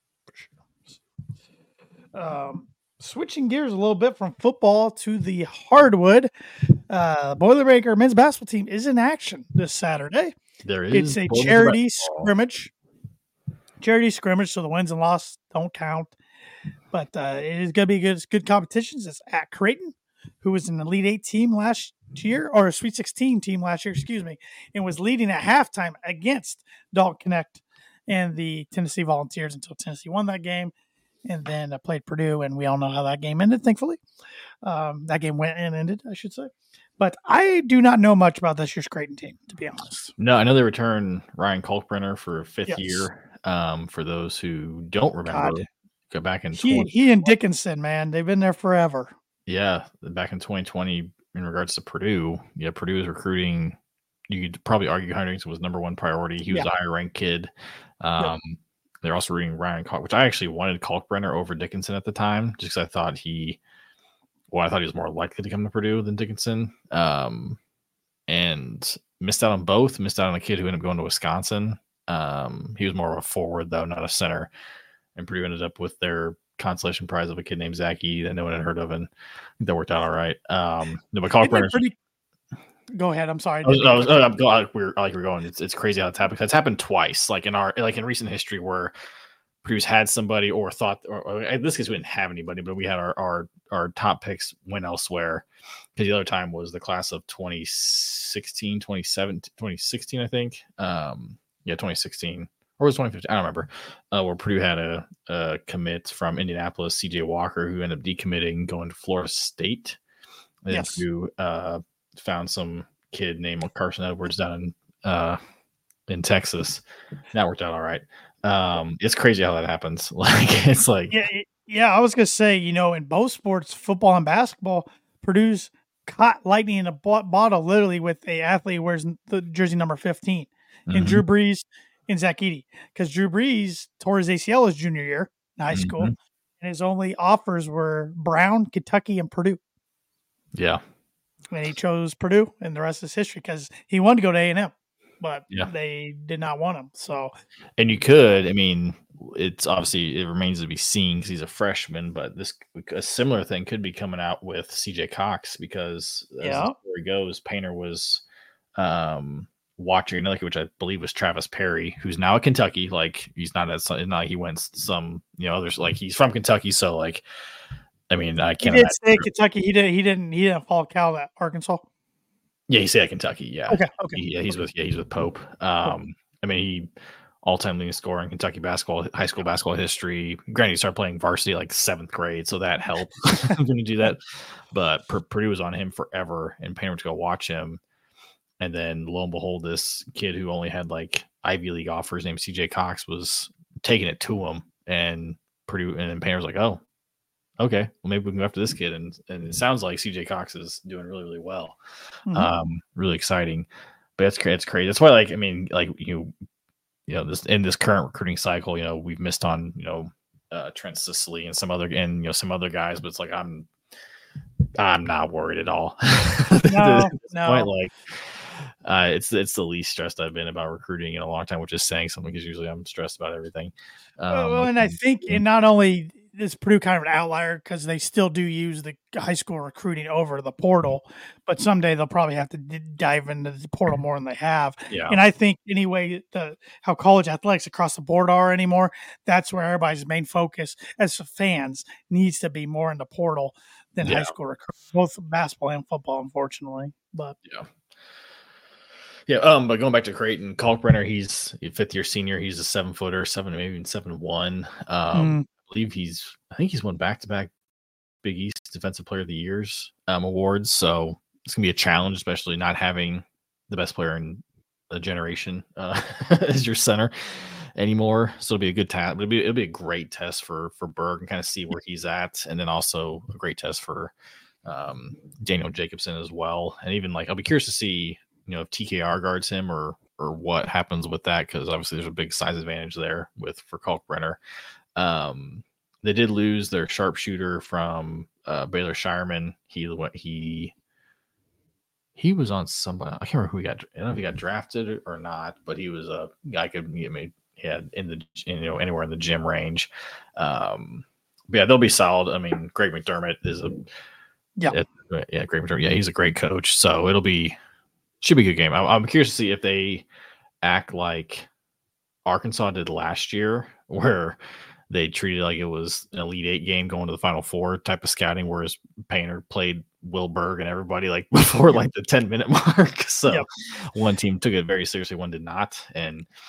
Switching gears a little bit from football to the hardwood, Boilermaker men's basketball team is in action this Saturday. There is. It's a charity scrimmage. So the wins and losses don't count. But it is going to be good competitions. It's at Creighton, who was an Elite 8 team last year, or a Sweet 16 team last year, and was leading at halftime against Dalton Connect and the Tennessee Volunteers until Tennessee won that game. and then I played Purdue, and we all know how that game ended, thankfully. That game went and ended, I should say. But I do not know much about this year's Creighton team, to be honest. No, I know they return Ryan Kalkbrenner for a fifth Yes. year. For those who don't remember, go back in he and Dickinson, man, they've been there forever. Yeah, back in 2020, in regards to Purdue, Purdue was recruiting. You could probably argue Hunter Dickinson was number one priority. He was a higher ranked kid. They're also reading Ryan Kalk, which I actually wanted Kalkbrenner over Dickinson at the time, just because I thought he was more likely to come to Purdue than Dickinson. And missed out on both. Missed out on a kid who ended up going to Wisconsin. He was more of a forward, though, not a center. And Purdue ended up with their consolation prize of a kid named Zach E that no one had heard of, and that worked out all right. But Kalkbrenner. Go ahead. I'm sorry. We're going. It's crazy how it's happened. It's happened twice, like in recent history, where Purdue's had somebody or thought, or in this case, we didn't have anybody, but we had our top picks went elsewhere. Because the other time was the class of 2016, 2016, I think. 2016. Or was 2015? I don't remember. Where Purdue had a commit from Indianapolis, CJ Walker, who ended up decommitting, going to Florida State. And yes. Purdue found some kid named Carson Edwards down in Texas. That worked out all right. It's crazy how that happens. Yeah. I was gonna say, in both sports, football and basketball, Purdue's caught lightning in a bottle, literally, with a athlete who wears the jersey number 15, and Drew Brees and Zach Edey, because Drew Brees tore his ACL his junior year in high school, and his only offers were Brown, Kentucky, and Purdue. Yeah. And he chose Purdue, and the rest is history, because he wanted to go to A&M, but they did not want him. So, and you could, it's obviously, it remains to be seen because he's a freshman, but a similar thing could be coming out with CJ Cox, because as the story goes, Painter was watching another kid, which I believe was Travis Perry, who's now at Kentucky. Like, he's not he went some, others, like, he's from Kentucky. So, like, I can't. He did say Kentucky. He didn't fall Cal at Arkansas. Yeah, he said Kentucky. Yeah. Okay. He's with Pope. He all-time leading scorer in Kentucky basketball, high school basketball history. Granted, he started playing varsity like 7th grade, so that helped when you do that. But Purdue was on him forever, and Painter went to go watch him. And then, lo and behold, this kid who only had like Ivy League offers, named CJ Cox, was taking it to him. And Purdue, and then Painter was like, "Oh, okay, well, maybe we can go after this kid." And it sounds like CJ Cox is doing really, really well. Really exciting. But it's crazy. That's why, this in this current recruiting cycle, we've missed on Trent Sicily and some other guys, but it's like I'm not worried at all. No. It's the least stressed I've been about recruiting in a long time, which is saying something, because usually I'm stressed about everything. And I think, and not only is Purdue kind of an outlier, because they still do use the high school recruiting over the portal, but someday they'll probably have to dive into the portal more than they have. Yeah. And I think anyway, how college athletics across the board are anymore, that's where everybody's main focus as fans needs to be more in the portal than high school recruiting, both basketball and football, unfortunately. But but going back to Creighton, Kalkbrenner, he's a 5th-year senior. He's a 7-footer, maybe even 7'1". I think he's won back-to-back Big East Defensive Player of the Years awards. So it's gonna be a challenge, especially not having the best player in a generation as your center anymore. So it'll be a good test. It'll be a great test for Berg, and kind of see where he's at, and then also a great test for Daniel Jacobson as well. And even I'll be curious to see if TKR guards him or what happens with that, because obviously there's a big size advantage there for Kalkbrenner. They did lose their sharpshooter from Baylor Shireman. He was on somebody. I can't remember who he got. I don't know if he got drafted or not, but he was a guy he had anywhere in the gym range. They'll be solid. Greg McDermott is Greg McDermott. Yeah, he's a great coach. So should be a good game. I'm curious to see if they act like Arkansas did last year, where they treated it like it was an Elite 8 game going to the Final Four type of scouting, whereas Painter played Will Berg and everybody before the 10-minute mark. So one team took it very seriously, one did not. And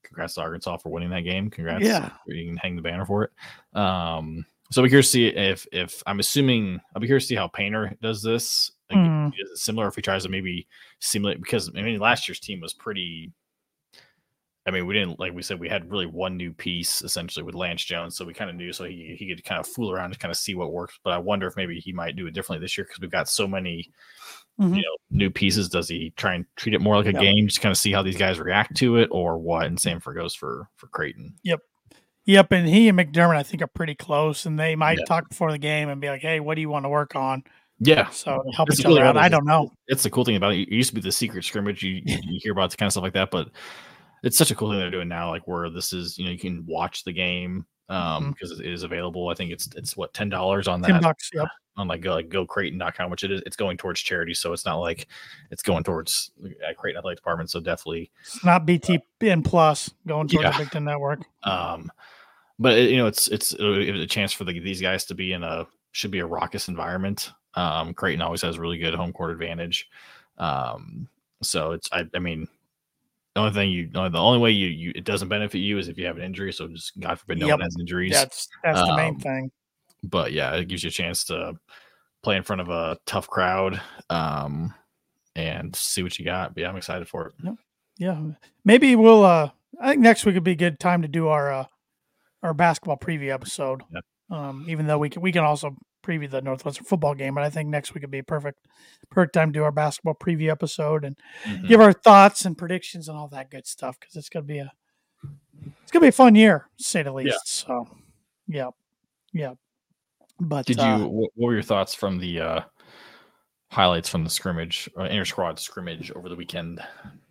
congrats to Arkansas for winning that game. Congrats. Yeah. You can hang the banner for it. So we're curious to see if I'm assuming I'll be curious to see how Painter does this. Like, is it similar if he tries to maybe simulate, because I mean last year's team was pretty. I mean, we didn't, like we said, we had really one new piece essentially with Lance Jones, so we kind of knew, so he could kind of fool around to kind of see what works. But I wonder if maybe he might do it differently this year because we've got so many, new pieces. Does he try and treat it more like a game, just kind of see how these guys react to it, or what? And same goes for Creighton. Yep, and he and McDermott, I think, are pretty close, and they might talk before the game and be like, "Hey, what do you want to work on?" Yeah, so help each other out. I don't know. It's the cool thing about it. It used to be the secret scrimmage. You hear about the kind of stuff like that, but it's such a cool thing they're doing now. Like where this is, you can watch the game because it is available. I think it's what $10 on that. $10, yep. On like GoCreighton.com, which it's going towards charity, so it's not like it's going towards Creighton Athletic Department. So definitely, it's not BTN Plus going towards the Big Ten Network. But it's a chance for these guys to be should be a raucous environment. Creighton always has really good home court advantage. So it's I mean, the only way it doesn't benefit you is if you have an injury. So just God forbid no one has injuries. That's the main thing. But yeah, it gives you a chance to play in front of a tough crowd and see what you got. But yeah, I'm excited for it. Yeah, maybe we'll. I think next week would be a good time to do our basketball preview episode. Yep. Even though we can also preview the Northwestern football game, but I think next week would be a perfect time to do our basketball preview episode and give our thoughts and predictions and all that good stuff, because it's gonna be a fun year, to say the least. Yeah. So, yeah. But what were your thoughts from the highlights from the scrimmage or inter-squad scrimmage over the weekend?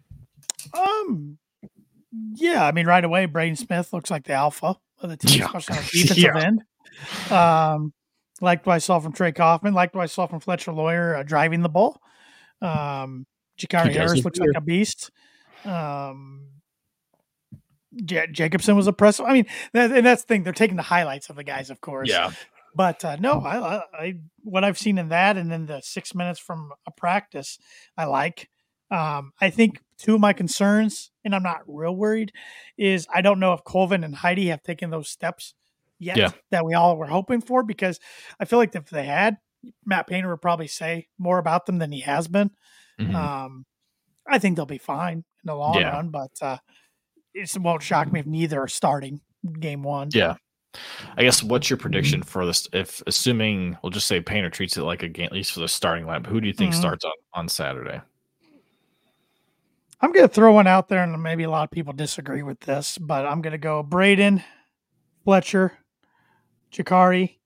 Yeah, I mean, right away, Braden Smith looks like the alpha of the team, especially on the defensive end. Liked what I saw from Trey Kaufman. Liked what I saw from Fletcher Lawyer driving the ball. Jakari Harris looks like a beast. Jacobson was impressive. I mean, that's the thing. They're taking the highlights of the guys, of course. Yeah. But no, I what I've seen in that, and then the 6 minutes from a practice, I like. I think two of my concerns, and I'm not real worried, is I don't know if Colvin and Heidi have taken those steps yet that we all were hoping for, because I feel like if they had, Matt Painter would probably say more about them than he has been. I think they'll be fine in the long run, but it won't shock me if neither are starting game one. Yeah. I guess what's your prediction for this? If assuming we'll just say Painter treats it like a game, at least for the starting lineup, who do you think starts on Saturday? I'm going to throw one out there, and maybe a lot of people disagree with this, but I'm going to go Braden, Fletcher, Jakari,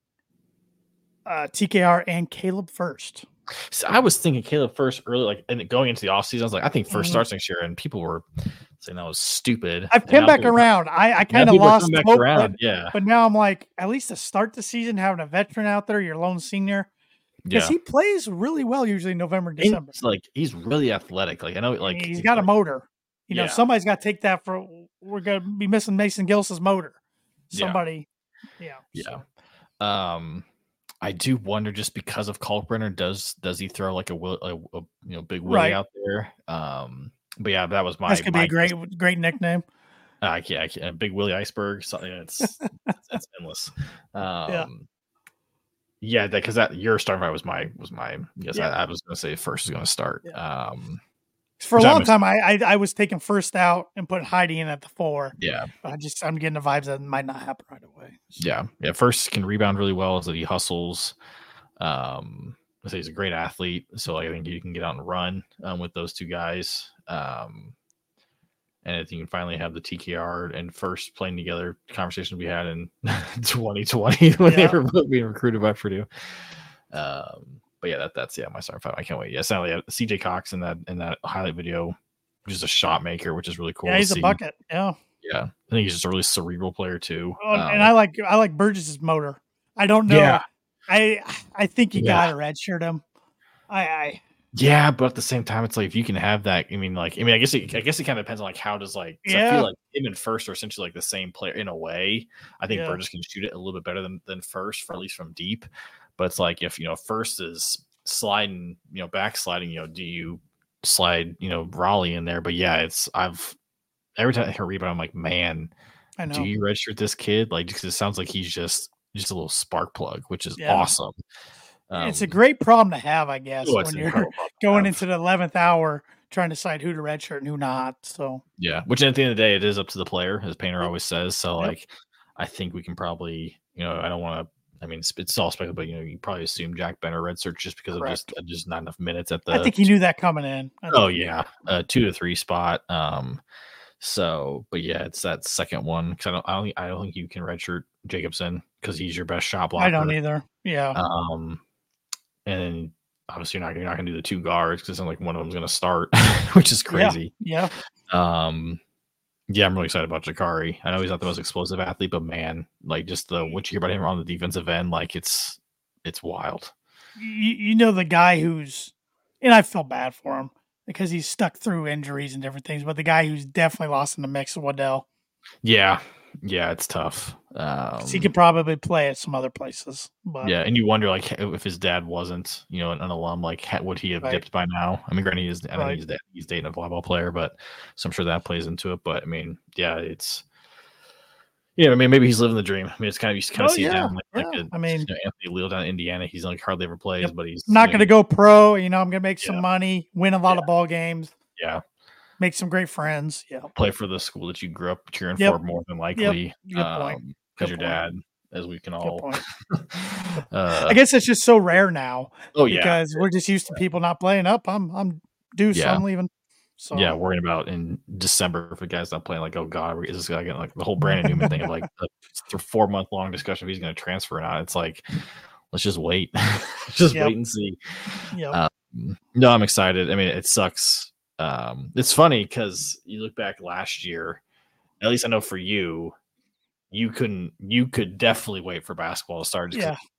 TKR, and Caleb First. So I was thinking Caleb First early, and going into the offseason, I was like, I think First starts next year, and people were saying that was stupid. I've come back around. I kind of lost hope, but now I'm like, at least to start the season, having a veteran out there, your lone senior, because he plays really well usually in November, December. It's like he's really athletic. Like I know, like he's got a motor. You know, somebody's got to take that for. We're going to be missing Mason Gillis's motor. Somebody, So. I do wonder, just because of Kalkbrenner, does he throw like a big Willie out there? But yeah, that was my. That could be a great nickname. I can't. Big Willie Iceberg. So, it's endless. Yeah, because your starting five was my guess. I was going to say First is going to start. For a long time, I was taking First out and putting Heidi in at the 4. Yeah, but I'm getting the vibes that it might not happen right away. So. Yeah. First can rebound really well, so that he hustles. I say he's a great athlete, so I think you can get out and run with those two guys. And if you can finally have the TKR and First playing together, conversation we had in 2020 when they were both being recruited by Purdue. But yeah, that's my starting five. I can't wait. Yeah, sadly, CJ Cox in that highlight video, just a shot maker, which is really cool. Yeah, he's a bucket. Yeah. Yeah, I think he's just a really cerebral player too. And I like Burgess's motor. I don't know. Yeah. I think you got to redshirt him. Yeah, but at the same time, it's like if you can have that. I guess it kind of depends on like how does I feel like him and First are essentially like the same player in a way. I think Burgess can shoot it a little bit better than First, for at least from deep. But it's like if First is sliding, backsliding, do you slide Raleigh in there? But yeah, every time I hear rebound, I'm like, man, I know. do you redshirt this kid? Like, because it sounds like he's just a little spark plug, which is Yeah. awesome. It's a great problem to have, I guess, Oh, it's when an you're incredible problem to going have. into the 11th hour trying to decide who to redshirt and who not. So Yeah, which at the end of the day, it is up to the player, as Painter always says. So, Yep. like, I think we can probably, I don't want to. I mean, it's all speculative, but you probably assume Jack Benner redshirt just because Correct. of just not enough minutes at the. I think he knew that coming in. Oh yeah, 2 to 3 spot. So, but yeah, it's that second one because I don't think you can redshirt Jacobson because he's your best shot blocker. I don't either. Yeah. And then obviously you're not going to do the 2 guards because it's not like one of them's going to start, which is crazy. Yeah. Yeah, I'm really excited about Jakari. I know he's not the most explosive athlete, but man, like just what you hear about him on the defensive end, like it's wild. You know the guy who's, and I feel bad for him because he's stuck through injuries and different things, but the guy who's definitely lost in the mix is Waddell. Yeah, it's tough. He could probably play at some other places. But yeah, and you wonder like if his dad wasn't, an alum, like would he have dipped by now? I mean, granted, I don't think he's dating a volleyball player, but so I'm sure that plays into it. But I mean, yeah, it's. Yeah, I mean, maybe he's living the dream. I mean, it's kind of you kind of see down I mean, Anthony Leal down in Indiana. He's like hardly ever plays, but he's not going to go pro. I'm going to make some money, win a lot of ball games. Yeah, make some great friends. Yeah, play for the school that you grew up cheering for more than likely. Good point. Because your dad, as we can all. I guess it's just so rare now. Oh yeah, because we're just used to people not playing up. I'm due, so I'm leaving. So yeah, worrying about in December if a guy's not playing, like, oh god, is this guy getting like the whole Brandon Newman thing of like a 4-month long discussion if he's going to transfer or not? It's like, let's just wait, wait and see. Yeah. No, I'm excited. I mean, it sucks. It's funny because you look back last year. At least I know for you, you could definitely wait for basketball to start.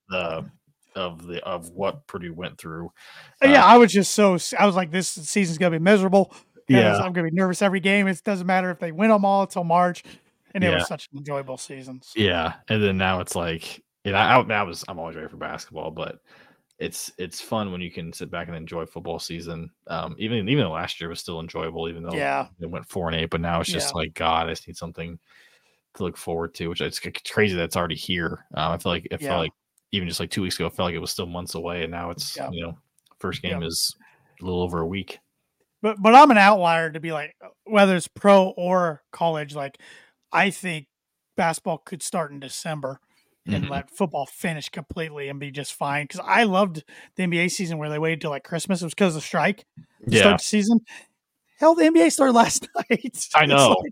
Of what Purdue went through. I was like, this season's gonna be miserable. Yeah, I'm gonna be nervous every game. It doesn't matter if they win them all until March, and it was such an enjoyable season. So. Yeah, and then now it's like, I'm always ready for basketball, but it's fun when you can sit back and enjoy football season. Even last year was still enjoyable, even though it went 4-8. But now it's just like, God, I just need something to look forward to. Which it's crazy that it's already here. I feel like felt like even just like 2 weeks ago, it felt like it was still months away, and now it's first game is a little over a week. But I'm an outlier to be like, whether it's pro or college, like I think basketball could start in December and let football finish completely and be just fine. Because I loved the NBA season where they waited till like Christmas. It was because of the strike to start the season. Hell, the NBA started last night. I know.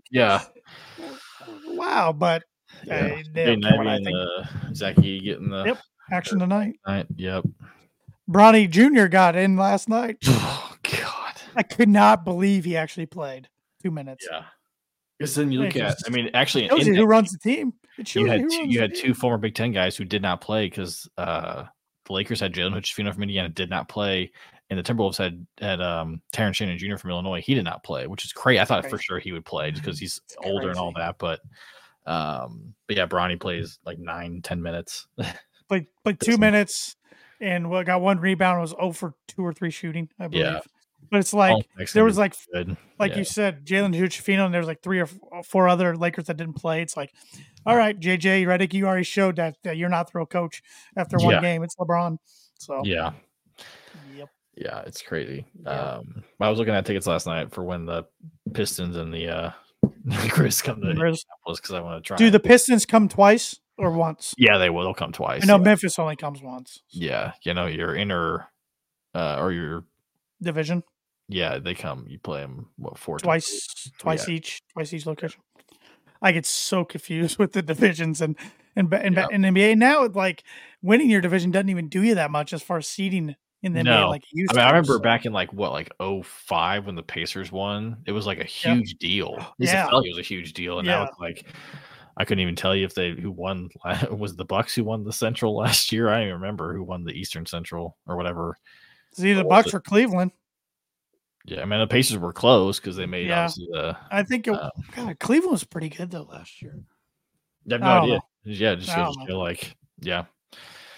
Wow, but Zach Edey getting the action tonight. Yep. Bronny Jr. got in last night. Oh God. I could not believe he actually played 2 minutes. Yeah. Because then you look at, I mean, actually, who runs the team? You had 2 former Big Ten guys who did not play because the Lakers had Jalen Hood-Schifino from Indiana did not play, and the Timberwolves had Terrence Shannon Jr. from Illinois. He did not play, which is crazy. I thought for sure he would play just because he's older and all that. But yeah, Bronny plays like 9-10 minutes. Played 2 minutes and got 1 rebound. Was 0 for 2 or 3 shooting, I believe. Yeah. But it's like there was like you said, Jalen Hood-Schifino, and there was like 3 or 4 other Lakers that didn't play. It's like, all right, JJ Redick, you already showed that you're not the real coach after one game. It's LeBron. So yeah, it's crazy. I was looking at tickets last night for when the Pistons and the Grizz come to Indianapolis because I want to try. Do the Pistons come twice or once? Yeah, they will. They'll come twice. I know Memphis only comes once. So. Yeah, your inner or your division. Yeah, they come. You play them 4 times? Twice each location. I get so confused with the divisions and NBA now. Like winning your division doesn't even do you that much as far as seeding in the NBA. Like it used I remember back in like 2005 when the Pacers won. It was like a huge deal. It felt like it was a huge deal, and now it's like I couldn't even tell you who won. Was the Bucks who won the Central last year? I don't even remember who won the Eastern Central or whatever. It's either Bucks or Cleveland. Yeah, I mean the Pacers were close because they made obviously the. I think Cleveland was pretty good though last year. I have no idea. Yeah, just feel like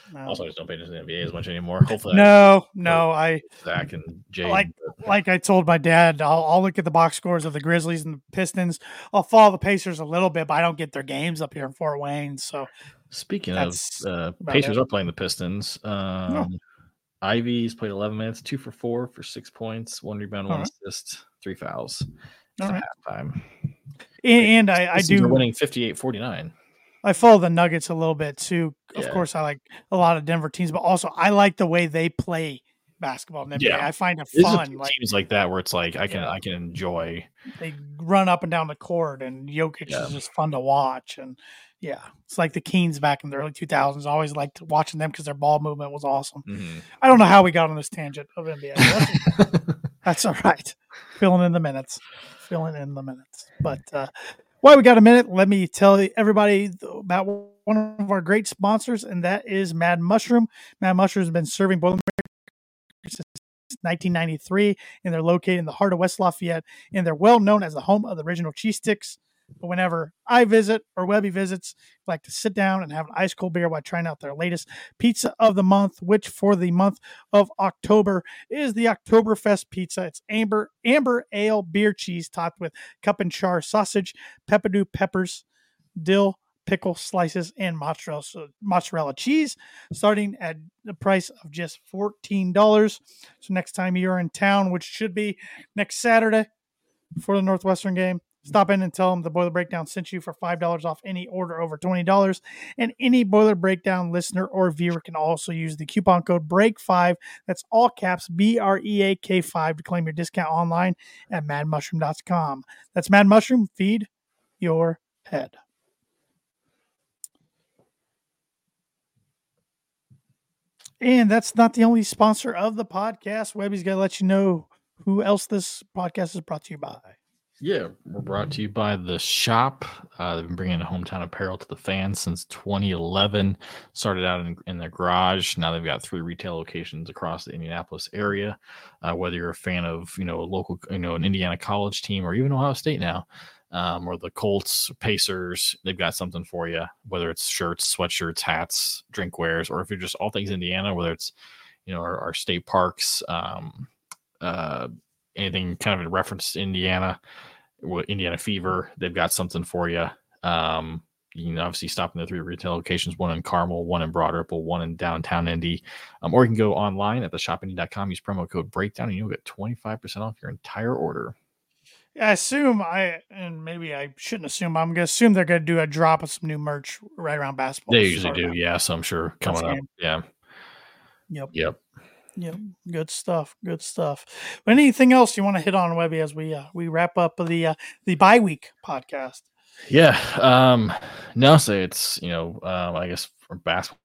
No. Also, I just don't pay attention to the NBA as much anymore. Hopefully, No. Zach and Jay. Like I told my dad, I'll look at the box scores of the Grizzlies and the Pistons. I'll follow the Pacers a little bit, but I don't get their games up here in Fort Wayne. So speaking of about Pacers it. are playing the Pistons. Ivy's played 11 minutes, 2 for 4 for 6 points, 1 rebound, 1 assist, 3 fouls. Halftime. And I Pistons do are winning 58-49. I follow the Nuggets a little bit too. Of Yeah. course, I like a lot of Denver teams, but also I like the way they play basketball in the NBA. Yeah. I find it There's fun. Like teams like that where it's like I can enjoy. they run up and down the court, and Jokic is just fun to watch. And yeah, it's like the Kings back in the early 2000s. I always liked watching them because their ball movement was awesome. Mm-hmm. I don't know how we got on this tangent of NBA. That's all right. Filling in the minutes. But while we got a minute, let me tell everybody about one of our great sponsors, and that is Mad Mushroom. Mad Mushroom has been serving Boilermakers since 1993, and they're located in the heart of West Lafayette, and they're well known as the home of the original cheese sticks. But whenever I visit or Webby visits, I like to sit down and have an ice cold beer while trying out their latest pizza of the month, which for the month of October is the Oktoberfest pizza. It's amber ale beer cheese topped with cup and char sausage, pepperdew peppers, dill, pickle slices, and mozzarella cheese, starting at the price of just $14. So next time you're in town, which should be next Saturday for the Northwestern game, stop in and tell them the Boiler Breakdown sent you for $5 off any order over $20. And any Boiler Breakdown listener or viewer can also use the coupon code BREAK5. That's all caps BREAK5 to claim your discount online at madmushroom.com. That's Mad Mushroom. Feed your head. And that's not the only sponsor of the podcast. Webby's got to let you know who else this podcast is brought to you by. Yeah, we're brought to you by The Shop. They've been bringing hometown apparel to the fans since 2011. Started out in their garage. Now they've got 3 retail locations across the Indianapolis area. Whether you're a fan of, a local, an Indiana college team, or even Ohio State now, or the Colts, Pacers, they've got something for you. Whether it's shirts, sweatshirts, hats, drinkwares, or if you're just all things Indiana, whether it's, our state parks, anything kind of in reference to Indiana. Indiana Fever, they've got something for you. You can obviously stop in the 3 retail locations, one in Carmel, one in Broad Ripple, one in downtown Indy. Or you can go online at theshopindy.com, use promo code BREAKDOWN, and you'll get 25% off your entire order. I assume and maybe I shouldn't assume, I'm going to assume they're going to do a drop of some new merch right around basketball. They usually do, yeah. So I'm sure coming up. Yeah. Yep. Good stuff. Anything else you want to hit on, Webby, as we wrap up the bye week podcast? Yeah. No, say it's I guess for basketball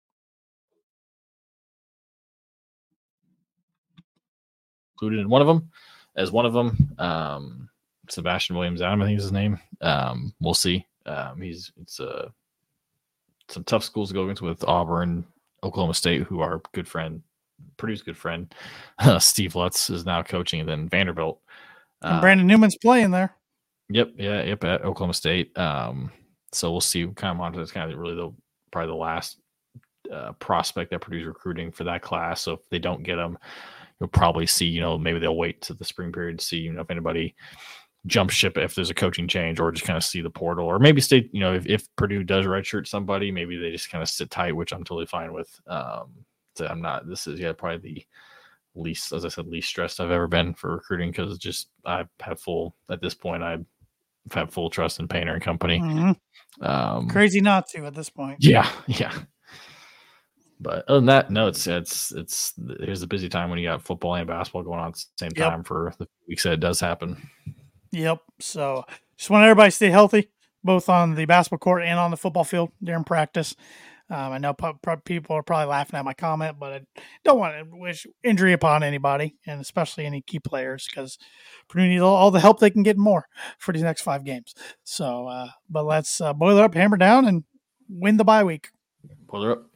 included in one of them. Sebastian Williams Adam, I think is his name. We'll see. It's some tough schools to go against with Auburn, Oklahoma State, who are Purdue's good friend. Steve Lutz is now coaching, and then Vanderbilt. And Brandon Newman's playing there. Yep, at Oklahoma State. So we'll see. Kind of monitor. It's kind of really probably the last prospect that Purdue's recruiting for that class. So if they don't get him, you'll probably see. Maybe they'll wait to the spring period to see if anybody jump ship if there's a coaching change, or just kind of see the portal, or maybe stay. If Purdue does redshirt somebody, maybe they just kind of sit tight, which I'm totally fine with. So I'm not. This is probably the least, as I said, least stressed I've ever been for recruiting, because at this point I've had full trust in Painter and company. Mm-hmm. Crazy not to at this point. Yeah. But other than that, no, it's here's a busy time when you got football and basketball going on at the same time for the weeks that it does happen. Yep. So just want everybody to stay healthy, both on the basketball court and on the football field during practice. I know people are probably laughing at my comment, but I don't want to wish injury upon anybody, and especially any key players, because Purdue needs all the help they can get more for these next 5 games. So, but let's boiler up, hammer down, and win the bye week. Boiler up.